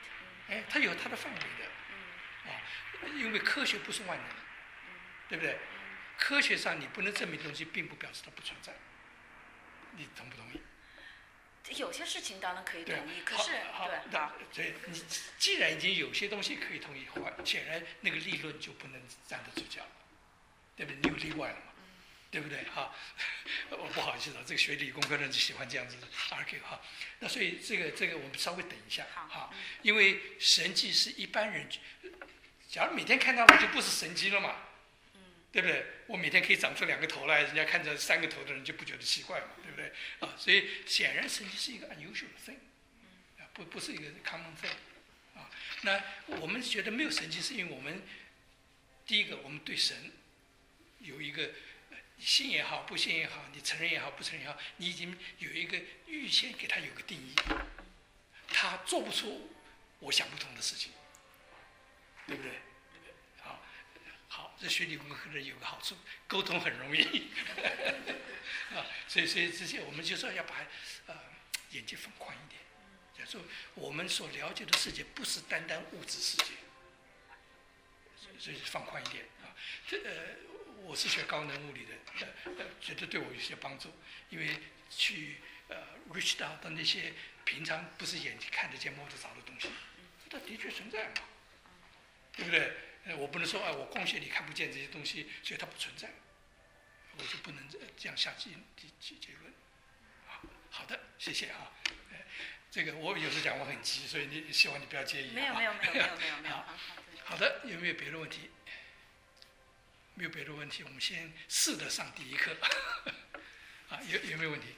A: 哎，它有它的范围的，啊，因为科学不是万能，对不对？科学上你不能证明的东西，并不表示它不存在，你同不同意？
D: 有些事情当然可以
A: 对
D: 同意，可
A: 好
D: 是
A: 好
D: 对
A: 那
D: 好，
A: 所以你既然已经有些东西可以同意，话显然那个立论就不能站得住脚了，对不对？你有例外了嘛？对不对？哈，我不好意思啊，这个学理工科的人就喜欢这样子 argue 哈。那所以这个这个我们稍微等一下
D: 好
A: 哈，因为神迹是一般人，假如每天看到的就不是神迹了嘛，对不对？我每天可以长出两个头来，人家看着三个头的人就不觉得奇怪嘛，对不对？啊，所以显然神迹是一个 unusual thing， 啊，不不是一个 common thing， 啊，那我们觉得没有神迹，是因为我们第一个我们对神有一个。信也好，不信也好，你承认也好，不承认也好，你已经有一个预先给他有个定义，他做不出我想不通的事情，对不对？好，好，这学理工科的有个好处，沟通很容易，啊，所以所以这些我们就说要把呃眼界放宽一点，就说我们所了解的世界不是单单物质世界，所以放宽一点啊，这呃。我是学高能物理的，呃呃，觉得对我有些帮助，因为去呃 reach 到的那些平常不是眼睛看得见摸得着的东西，它的确存在嘛，对不对？呃，我不能说啊，我光学里看不见这些东西，所以它不存在，我就不能这样下结结结论。好，好的，谢谢啊。呃，这个我有时讲我很急，所以你希望你不要介意。
D: 没有没有没有没有没有没有。
A: 好，好的，有没有别的问题？没有别的问题，我们先试着上第一课。啊，有有没有问题？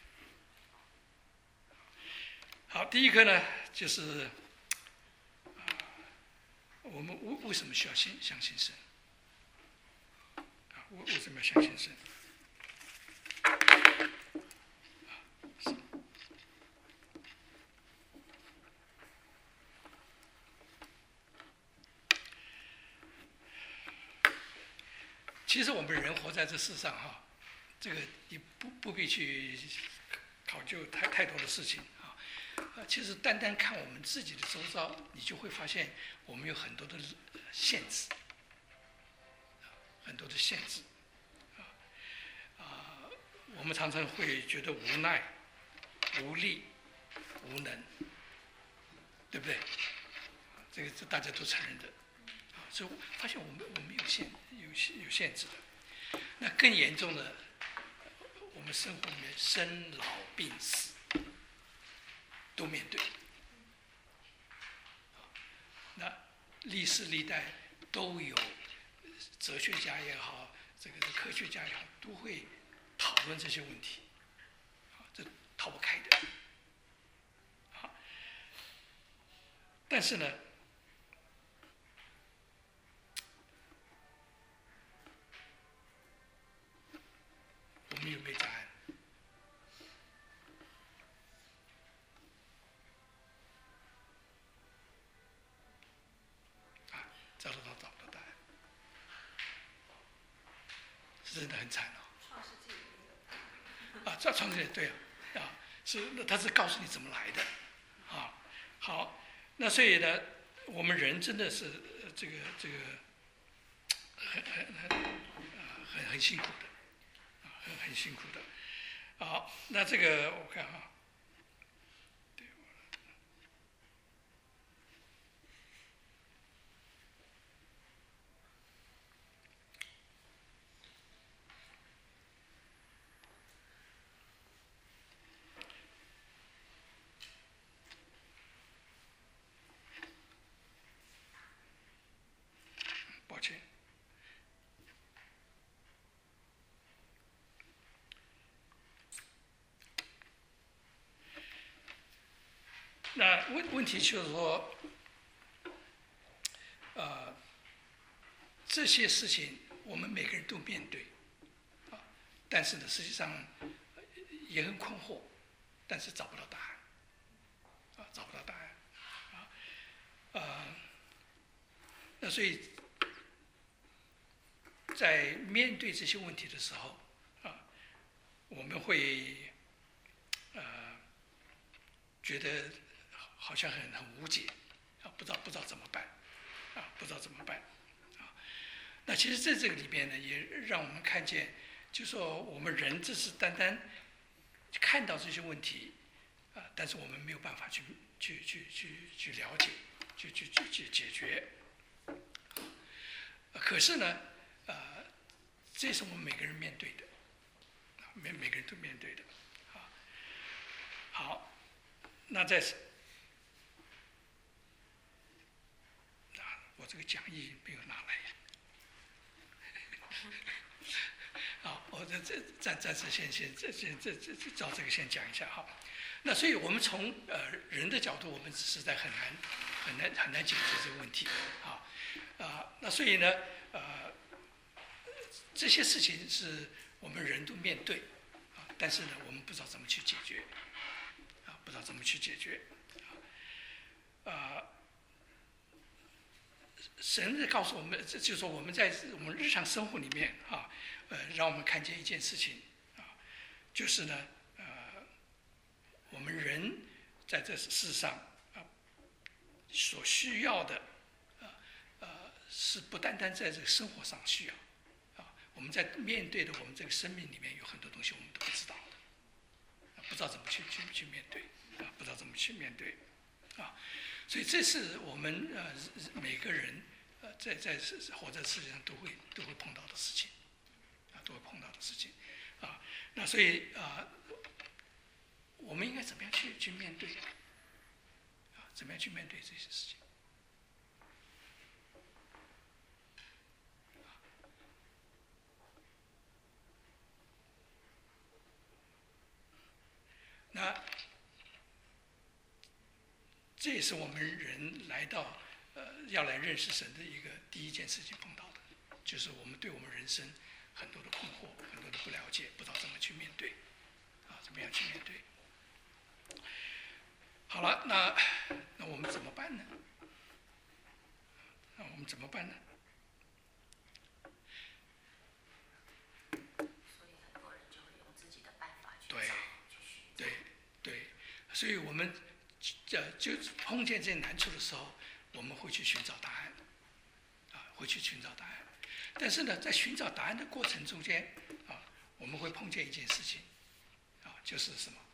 A: 好，第一课呢，就是啊，我们为为什么需要信相信神？啊，为为什么要相信神？其实我们人活在这世上哈，这个你不不必去考究太太多的事情啊。呃，其实单单看我们自己的周遭，你就会发现我们有很多的限制，很多的限制啊啊，我们常常会觉得无奈、无力、无能，对不对？这个这大家都承认的。所以发现我们我们有限有限有限制的，那更严重的，我们生活里面生老病死都面对，那历史历代都有哲学家也好，这个科学家也好，都会讨论这些问题，这逃不开的。好，但是呢，我们有没有答案？啊，找得到找不到答案，是真的很惨哦。
C: 创世纪里面有。
A: 啊，这创世纪对啊，啊，是那他是告诉你怎么来的，啊，好，那所以呢，我们人真的是呃这个这个很很很啊很很辛苦的，啊很很辛苦的。好，那这个我看哈，对，抱歉。那问问题就是说，呃，这些事情我们每个人都面对，啊，但是呢，实际上也很困惑，但是找不到答案，啊，找不到答案，啊，呃，那所以在面对这些问题的时候，啊，我们会呃觉得好像很很无解， 啊，不知道不知道怎么办，啊，不知道怎么办，啊，那其实在这个里边呢，也让我们看见，就说我们人只是单单看到这些问题，啊，但是我们没有办法去去去去去了解，去去去去解决。可是呢，呃，这是我们每个人面对的，啊，每每个人都面对的，啊，好，那在，啊，我这个讲义没有拿来呀，好，我这这暂暂时先先这先这这这照这个先讲一下哈。那所以我们从呃人的角度，我们实在很难很难很难解决这个问题，啊。啊，那所以呢，呃，这些事情是我们人都面对，啊，但是呢，我们不知道怎么去解决，啊，不知道怎么去解决，啊，神在告诉我们，就是说我们在我们日常生活里面啊，呃，让我们看见一件事情，啊，就是呢，呃，我们人在这世上啊所需要的。是不单单在这个生活上需要，啊，我们在面对的我们这个生命里面有很多东西我们都不知道的，啊，不知道怎么去去去面对，啊，不知道怎么去面对，啊，所以这是我们呃每个人呃在在活在世界上都会都会碰到的事情，啊，都会碰到的事情，啊，那所以啊，我们应该怎么样去去面对，啊，怎么样去面对这些事情？那这也是我们人来到呃要来认识神的一个第一件事情碰到的，就是我们对我们人生很多的困惑，很多的不了解，不知道怎么去面对，啊，怎么样去面对？好了，那那我们怎么办呢？那我们怎么办呢？对，对，对，所以我们呃就碰见这些难处的时候，我们会去寻找答案，啊，会去寻找答案。但是呢，在寻找答案的过程中间，啊，我们会碰见一件事情，啊，就是什么？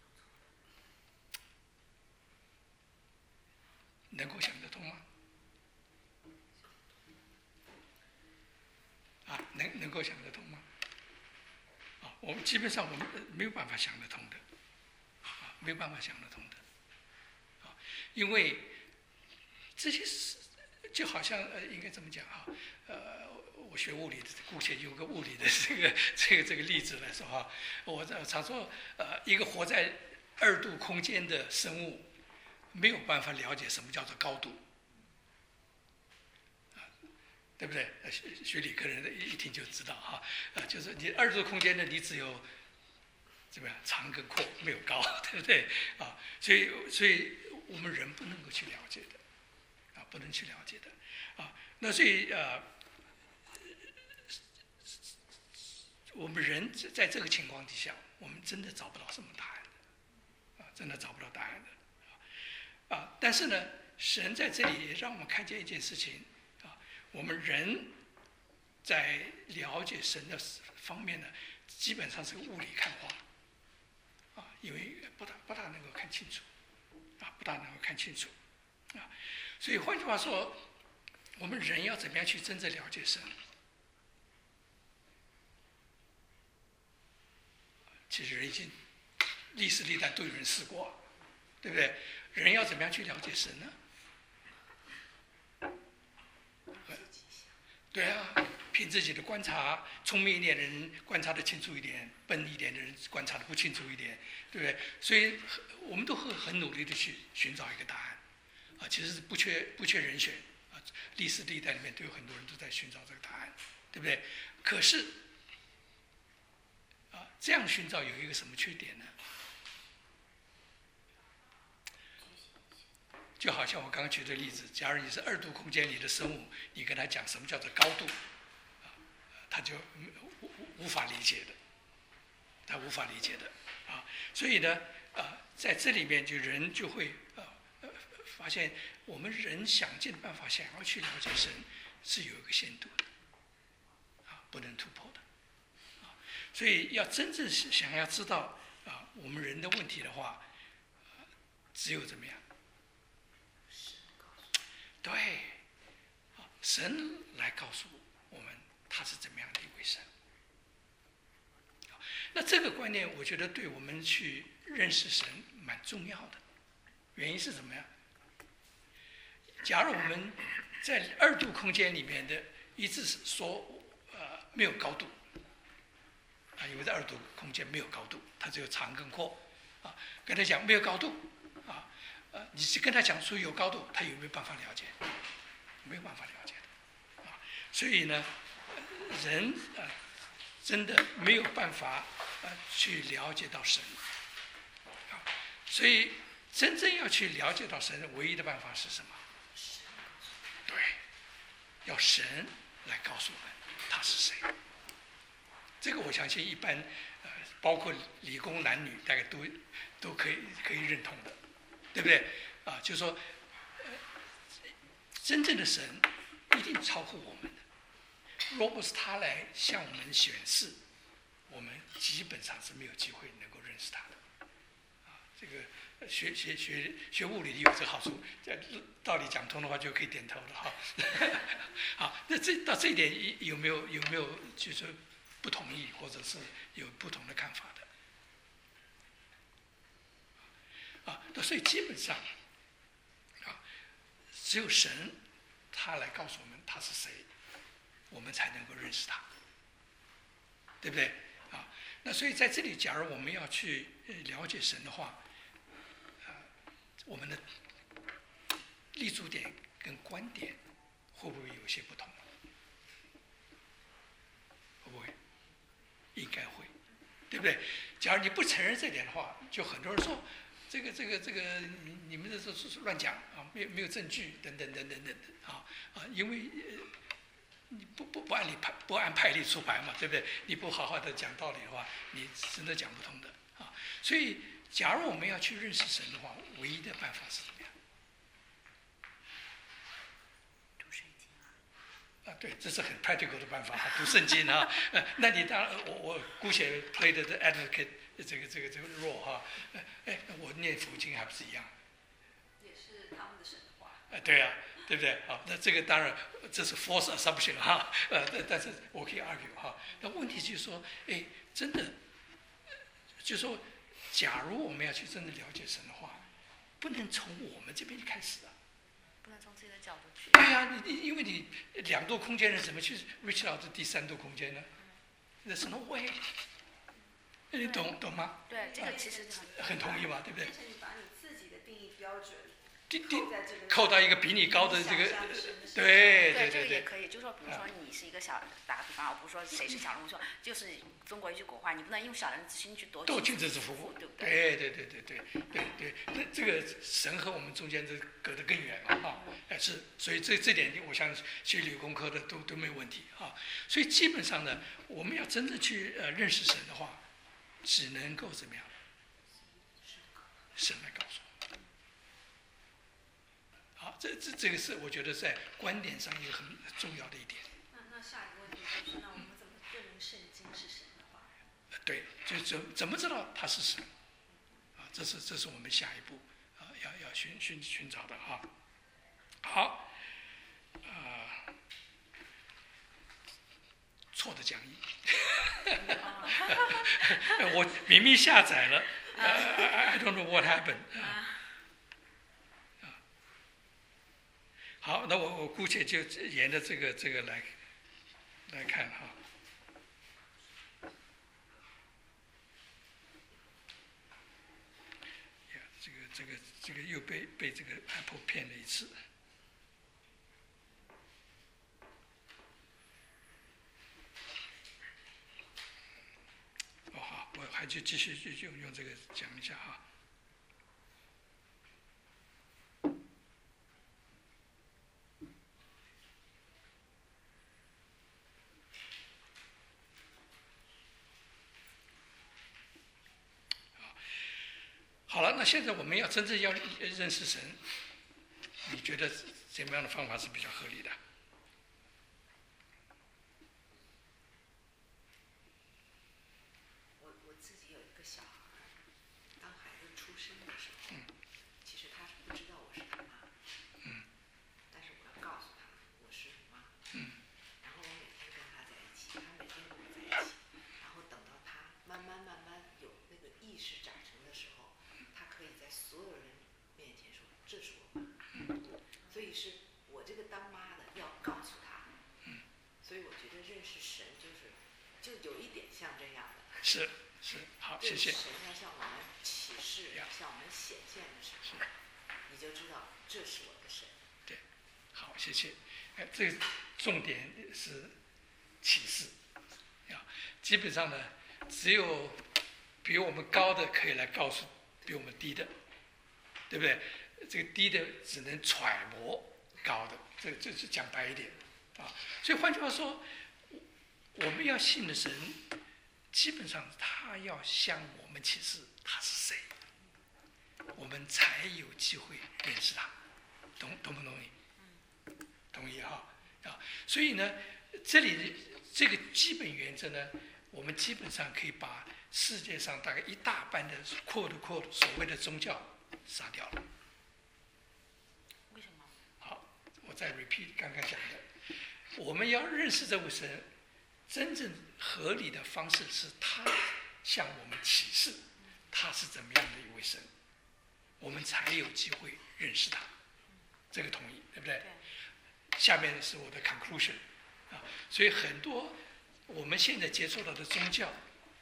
A: 能够想得通吗？啊，能能够想得通吗？啊，我们基本上我们没有办法想得通的，啊，没有办法想得通的，啊，因为这些事就好像呃，应该怎么讲啊？呃，我学物理的，姑且用个物理的这个这个这个例子来说哈，我常说呃，一个活在二度空间的生物，没有办法了解什么叫做高度。对不对？学学理科人一听就知道哈，啊，就是你二度空间的你只有怎么样长跟阔，没有高，对不对？啊，所以所以我们人不能够去了解的，啊，不能去了解的，啊，那所以呃，我们人在这个情况底下，我们真的找不到什么答案的，啊，真的找不到答案的，啊，但是呢，神在这里也让我们看见一件事情。我们人在了解神的方面呢，基本上是雾里看花，啊，因为不大不大能够看清楚，啊，不大能够看清楚，啊，所以换句话说，我们人要怎么样去真正了解神？其实人已经历史历代都有人试过，对不对？人要怎么样去了解神呢？对啊，凭自己的观察，聪明一点的人观察得清楚一点，笨一点的人观察得不清楚一点，对不对？所以我们都会很努力的去寻找一个答案，啊，其实是不缺不缺人选啊，历史历代里面都有很多人都在寻找这个答案，对不对？可是，啊，这样寻找有一个什么缺点呢？就好像我刚刚举的例子，假如你是二度空间里的生物，你跟他讲什么叫做高度，啊，他就无无法理解的，他无法理解的，啊，所以呢，啊，在这里面就人就会呃发现我们人想尽办法想要去了解神，是有一个限度的，啊，不能突破的，啊，所以要真正想要知道啊我们人的问题的话，啊、只有怎么样？对，啊，神来告诉我们他是怎么样的一位神。那这个观念，我觉得对我们去认识神蛮重要的。原因是怎么样？假如我们在二度空间里面的一直说呃没有高度啊，因为在二度空间没有高度，它只有长跟阔啊。跟他讲没有高度啊，呃，你去跟他讲说有高度，他有没有办法了解？没有办法了解的啊。所以呢，人啊、呃、真的没有办法呃去了解到神啊，所以。真正要去了解到神，唯一的办法是什么？对，要神来告诉我们他是谁。这个我相信一般，呃，包括理工男女，大概都都可以可以认同的，对不对？啊，就是说，呃，真正的神一定超乎我们的。若不是他来向我们显示，我们基本上是没有机会能够认识他的。啊，这个。学学学学物理有这个好处，这道理讲通的话就可以点头了哈。好，那这到这一点有没有有没有就是不同意，或者是有不同的看法的？啊，那所以基本上啊，只有神他来告诉我们他是谁，我们才能够认识他，对不对？啊，那所以在这里，假如我们要去了解神的话。我们的立足点跟观点会不会有些不同？会不会？应该会，对不对？假如你不承认这点的话，就很多人说这个这个这个你你们这是是乱讲啊，没有没有证据等等等等等等啊啊，因为呃你不不不按理派不按派例出牌嘛，对不对？你不好好的讲道理的话，你真的讲不通的啊，所以。假如我们要去认识神的话，唯一的办法是怎么样？
D: 读圣经
A: 啊，对，这是很 practical 的办法，读圣经啊。呃，那你当然，我我姑且 play the advocate 这个这个这个 role 哈。哎，我念佛经还不是一样？
C: 也是他们的神话。
A: 哎，对呀、啊，对不对？好，那这个当然这是 false assumption 哈。呃，但但是我可以 argue 哈。那问题就是说，哎，真的，就说。假如我们要去真的了解神的话，不能从我们这边开始啊。
D: 不能从自己的角度去。
A: 对呀、啊，你因为你两度空间人怎么去 reach 到这第三度空间呢？那什么 way？ 你懂懂吗？
D: 对，这个其实
A: 很很同意嘛，对不对？
C: 变成你把你自己的定义标准
A: 定定
C: 扣在这个
A: 扣到一个比你高的这个，
D: 对
A: 对对对
D: 这个也可以，就是说，比如说你是一个小，打个比方，我不是说谁是小人物，说就是中国一句古话，你不能用小人之心去夺
A: 斗
D: 君
A: 君子之腹，
D: 对不对？
A: 对对对对对对对，那这个神和我们中间这隔得更远了啊！哎是，所以这这点我想学理工科的都都没有问题啊。所以基本上呢，我们要真正去呃认识神的话，只能够怎么样？神来告诉我们。好，这这这个是我觉得在观点上一个很重要的一点。
C: 那那下一个问题就是，那我们怎么证明圣经是神的话？
A: 对，就怎怎么知道他是神？啊，这是这是我们下一步啊要要寻寻寻找的啊。好，啊、呃，错的讲义，我明明下载了、呃、，I don't know what happened、啊。好，那我我姑且就沿着这个这个来来看哈。呀，这个这个这个又被被这个 Apple 骗了一次。哦好，我还就继续就用用这个讲一下哈。好了，那现在我们要真正要认识神， 你觉得怎么样的方法是比较合理的？
C: 我我自己有一个小孩，当孩子出生的时候，其实他是不知道我是他妈，
A: 嗯，
C: 但是我要告诉他我是你妈，
A: 嗯，
C: 然后我每天跟他在一起，他每天跟我在一起，然后等到他慢慢慢慢有那个意识长成的时候，他可以在所有人面前说这是我妈，所以是我这个当妈的要告诉他，所以我觉得认识神就是就有一点像这样的。
A: 是是，好，谢谢。
C: 神要向我们启示，
A: 呀
C: 向我们显现的时候，你就知道这是我的神。
A: 对，好，谢谢。哎，这个重点是启示，啊，基本上呢，只有比我们高的可以来告诉比我们低的，对不对？这个低的只能揣摩高的，这个这是讲白一点，啊，所以换句话说，我们要信的神，基本上他要向我们启示他是谁，我们才有机会认识他，同同不同意？同意哈啊，所以呢，这里这个基本原则呢，我们基本上可以把世界上大概一大半的 quote quote 所谓的宗教杀掉了。
D: 为什么？
A: 好，我再 repeat 刚刚讲的，我们要认识这位神，真正合理的方式是他向我们启示他是怎么样的一位神，我们才有机会认识他。这个同意，对不对？
D: 对。
A: 下面是我的 conclusion 啊，所以很多我们现在接触到的宗教，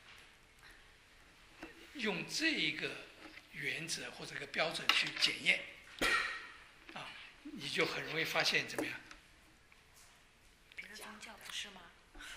A: 用这一个原则或者一个标准去检验，啊，你就很容易发现怎么样？
D: 别的宗教不是吗？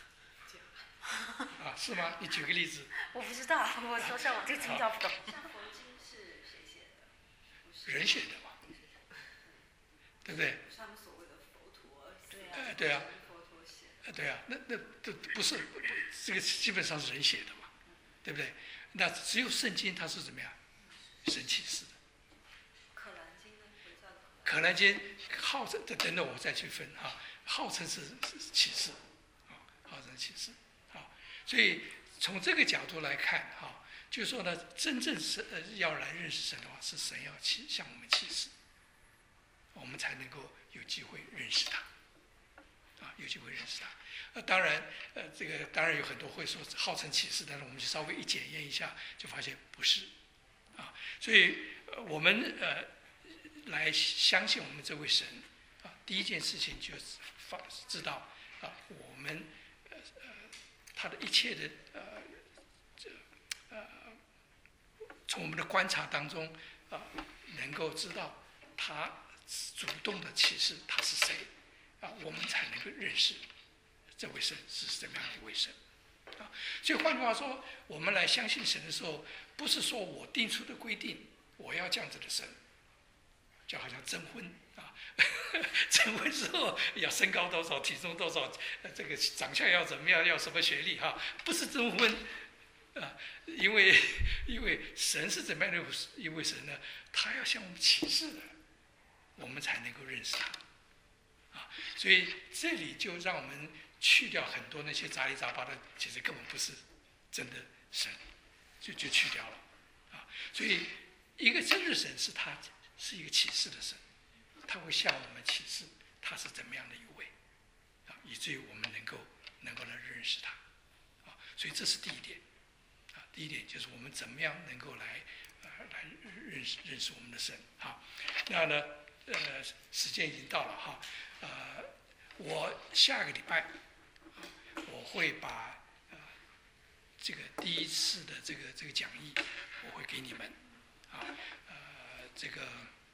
A: 啊，是吗？你举个例子。
D: 我不知道，我说实话，我这个宗教不懂。
C: 像佛经是谁写的？不是
A: 人写的嘛，对不对？
C: 他们所谓的佛陀。
D: 对啊。
A: 哎，对啊。
C: 佛陀写的。
A: 呃，对啊，那那这不是不这个基本上是人写的嘛，对不对？那只有圣经它是怎么样？神启示的。
C: 可兰经呢？回教的
A: 可兰经号称等等等，我再去分哈，号称是启示，啊，号称启示，啊，所以从这个角度来看哈，就是说呢，真正是呃要来认识神的话，是神要启向我们启示，我们才能够有机会认识他，啊，有机会认识他。呃，当然，呃，这个当然有很多会说号称启示，但是我们就稍微一检验一下，就发现不是，啊，所以呃我们呃来相信我们这位神，啊，第一件事情就是发知道啊，我们呃呃他的一切的呃这呃从我们的观察当中啊，能够知道他主动的启示他是谁，啊，我们才能够认识这位神是怎么样的一位神，啊，所以换句话说，我们来相信神的时候，不是说我定出的规定，我要这样子的神，就好像征婚啊，征婚之后要身高多少，体重多少，这个长相要怎么样，要什么学历哈，不是征婚，啊，因为因为神是怎么样的一位神呢？他要向我们启示的，我们才能够认识他，啊，所以这里就让我们去掉很多那些杂七杂八的，其实根本不是真的神，就就去掉了，啊，所以一个真的神是他是一个启示的神，他会向我们启示他是怎么样的一位，啊，以至于我们能够能够来认识他，啊，所以这是第一点，啊，第一点就是我们怎么样能够来呃来认识认识我们的神，好，那呢呃时间已经到了哈，呃我下个礼拜。我会把呃这个第一次的这个这个讲义，我会给你们，啊，呃，这个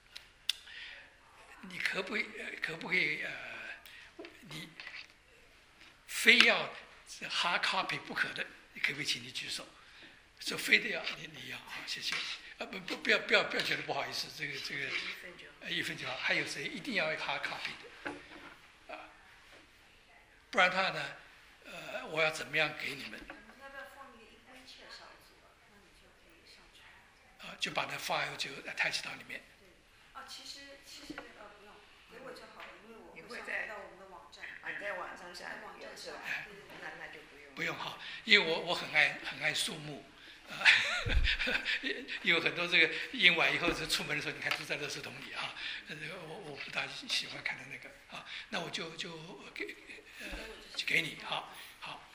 A: 你可不可以可不可以呃，你非要 hard copy 不可的，你可不可以请你举手？说非得要你你要好，谢谢。啊不不不要不要不要觉得不好意思，这个这个呃一分就好。还有谁一定要 hard copy 的？啊，不然的话呢？呃，我要怎么样给你们？
C: 要不要放一个一般介绍组啊？那你就可以上传。
A: 啊，就把那 file 就 attach 到里面。
C: 对。哦，其实其实呃不用，
A: 不用哈，因为我我很爱很爱树木。啊，因为很多这个印完以后是出门的时候，你看都在垃圾桶里啊，呃，我我不大喜欢看到那个啊，那我就就给呃给你，好，好，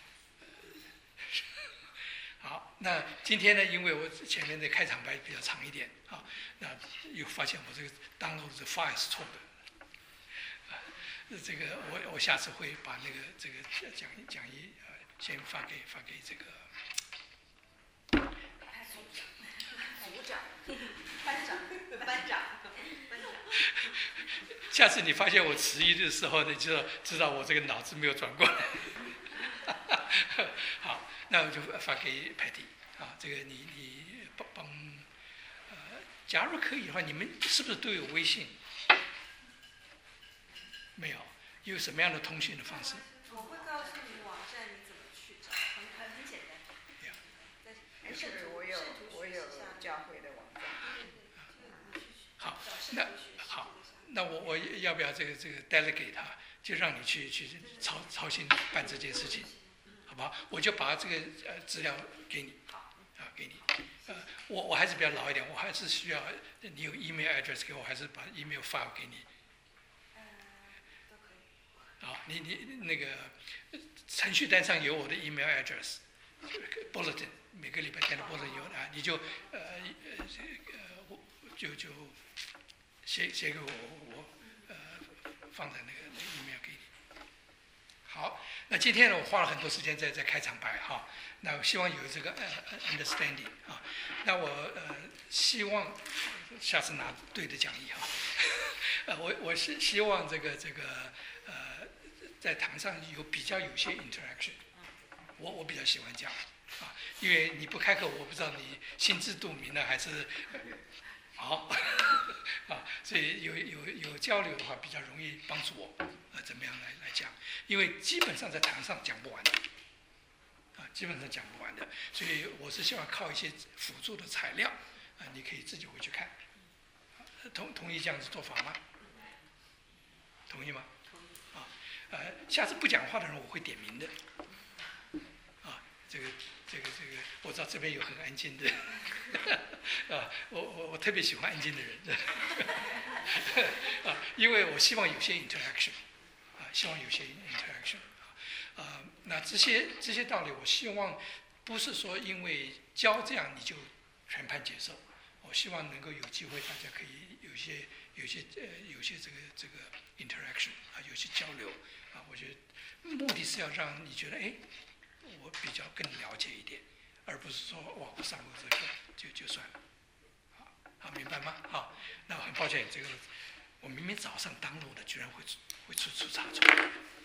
A: 好，那今天呢，因为我前面的开场白比较长一点啊，那又发现我这个 download 的 file 是错的，啊，这个我我下次会把那个这个讲讲义啊先发给发给这个。
C: 组长、班长、班长、班长。
A: 下次你发现我迟疑的时候，你就知道我这个脑子没有转过来。好，那我就发给 Patty 啊，这个你你帮帮呃，假如可以的话，你们是不是都有微信？没有，有什么样的通讯的方式？
B: 我会告诉你网站你怎么去找，很很很简单。
C: 而且我有我有教会的网站。
A: 好，那好，那我我要不要这个这个 delegate 他，就让你去去操操心办这件事情，好吧？我就把这个呃资料给你，啊给你，呃我我还是比较老一点，我还是需要你有 email address 给我，还是把 email file 给你。
B: 都可以。
A: 好，你你那个程序单上有我的 email address，bulletin 每个礼拜天的 bulletin 有啊，你就呃呃呃我就就写写给我，我呃放在那个那个 email 给你。好，那今天呢，我花了很多时间在在开场白哈，那我希望有这个呃 understanding 啊，那我呃希望下次拿对的讲义哈，呃我我是希望这个这个呃在堂上有比较有些 interaction， 我我比较喜欢讲啊，因为你不开口，我不知道你心知肚明呢还是好啊，所以有有有交流的话，比较容易帮助我呃怎么样来来讲，因为基本上在堂上讲不完的啊，基本上讲不完的，所以我是希望靠一些辅助的材料啊，你可以自己回去看。同同意这样子做法吗？同意吗？啊，呃，下次不讲话的人我会点名的。啊，这个这个这个，我知道这边有很安静的，啊，我我我特别喜欢安静的人，啊，因为我希望有些 interaction， 啊，希望有些 interaction， 啊，那这些这些道理，我希望不是说因为教这样你就全盘接受。我希望能够有机会，大家可以有些、有些呃、有些这个这个 interaction 啊，有些交流啊。我觉得目的是要让你觉得，哎，我比较更了解一点，而不是说哇，我上过这个就就算了。好，好，明白吗？好，那很抱歉，这个我明明早上当录的，居然会出会出出差错。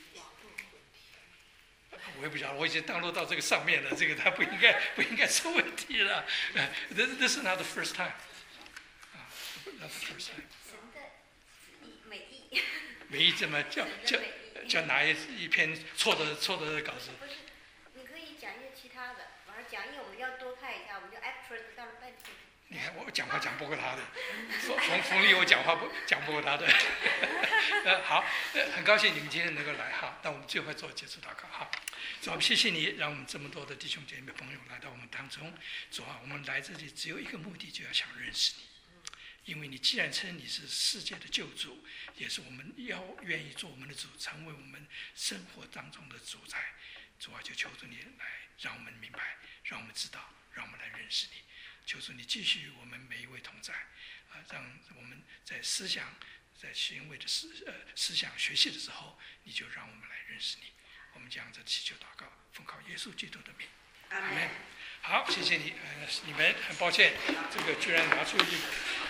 A: 我也不晓得，我已经登录到这个上面了，这个它不应该不应该出问题了。This this is not the first time， 啊 ，not the first time。
F: 神的美意。
A: 美意怎么叫叫叫拿一一篇错的错的稿子？
F: 不是，你可以讲一些其他的，完了讲义我们要多看一下，我们就 actually 到了半天。
A: 你看我讲话讲不过他的，冯冯冯丽我讲话不讲不过他的。呃，好，呃，很高兴你们今天能够来哈，那我们最后做结束祷告哈。主啊，谢谢你让我们这么多的弟兄姐妹朋友来到我们当中。主啊，我们来这里只有一个目的，就要想认识你。因为你既然称你是世界的救主，也是我们要愿意做我们的主，成为我们生活当中的主宰。主啊，就求主你来让我们明白，让我们知道，让我们来认识你。求主你继续与我们每一位同在，啊，让我们在思想、在行为的思呃思想学习的时候，你就让我们来认识你。我们将这祈求祷告，奉靠耶稣基督的名，阿门。好，谢谢你，呃，你们很抱歉，这个居然拿出一。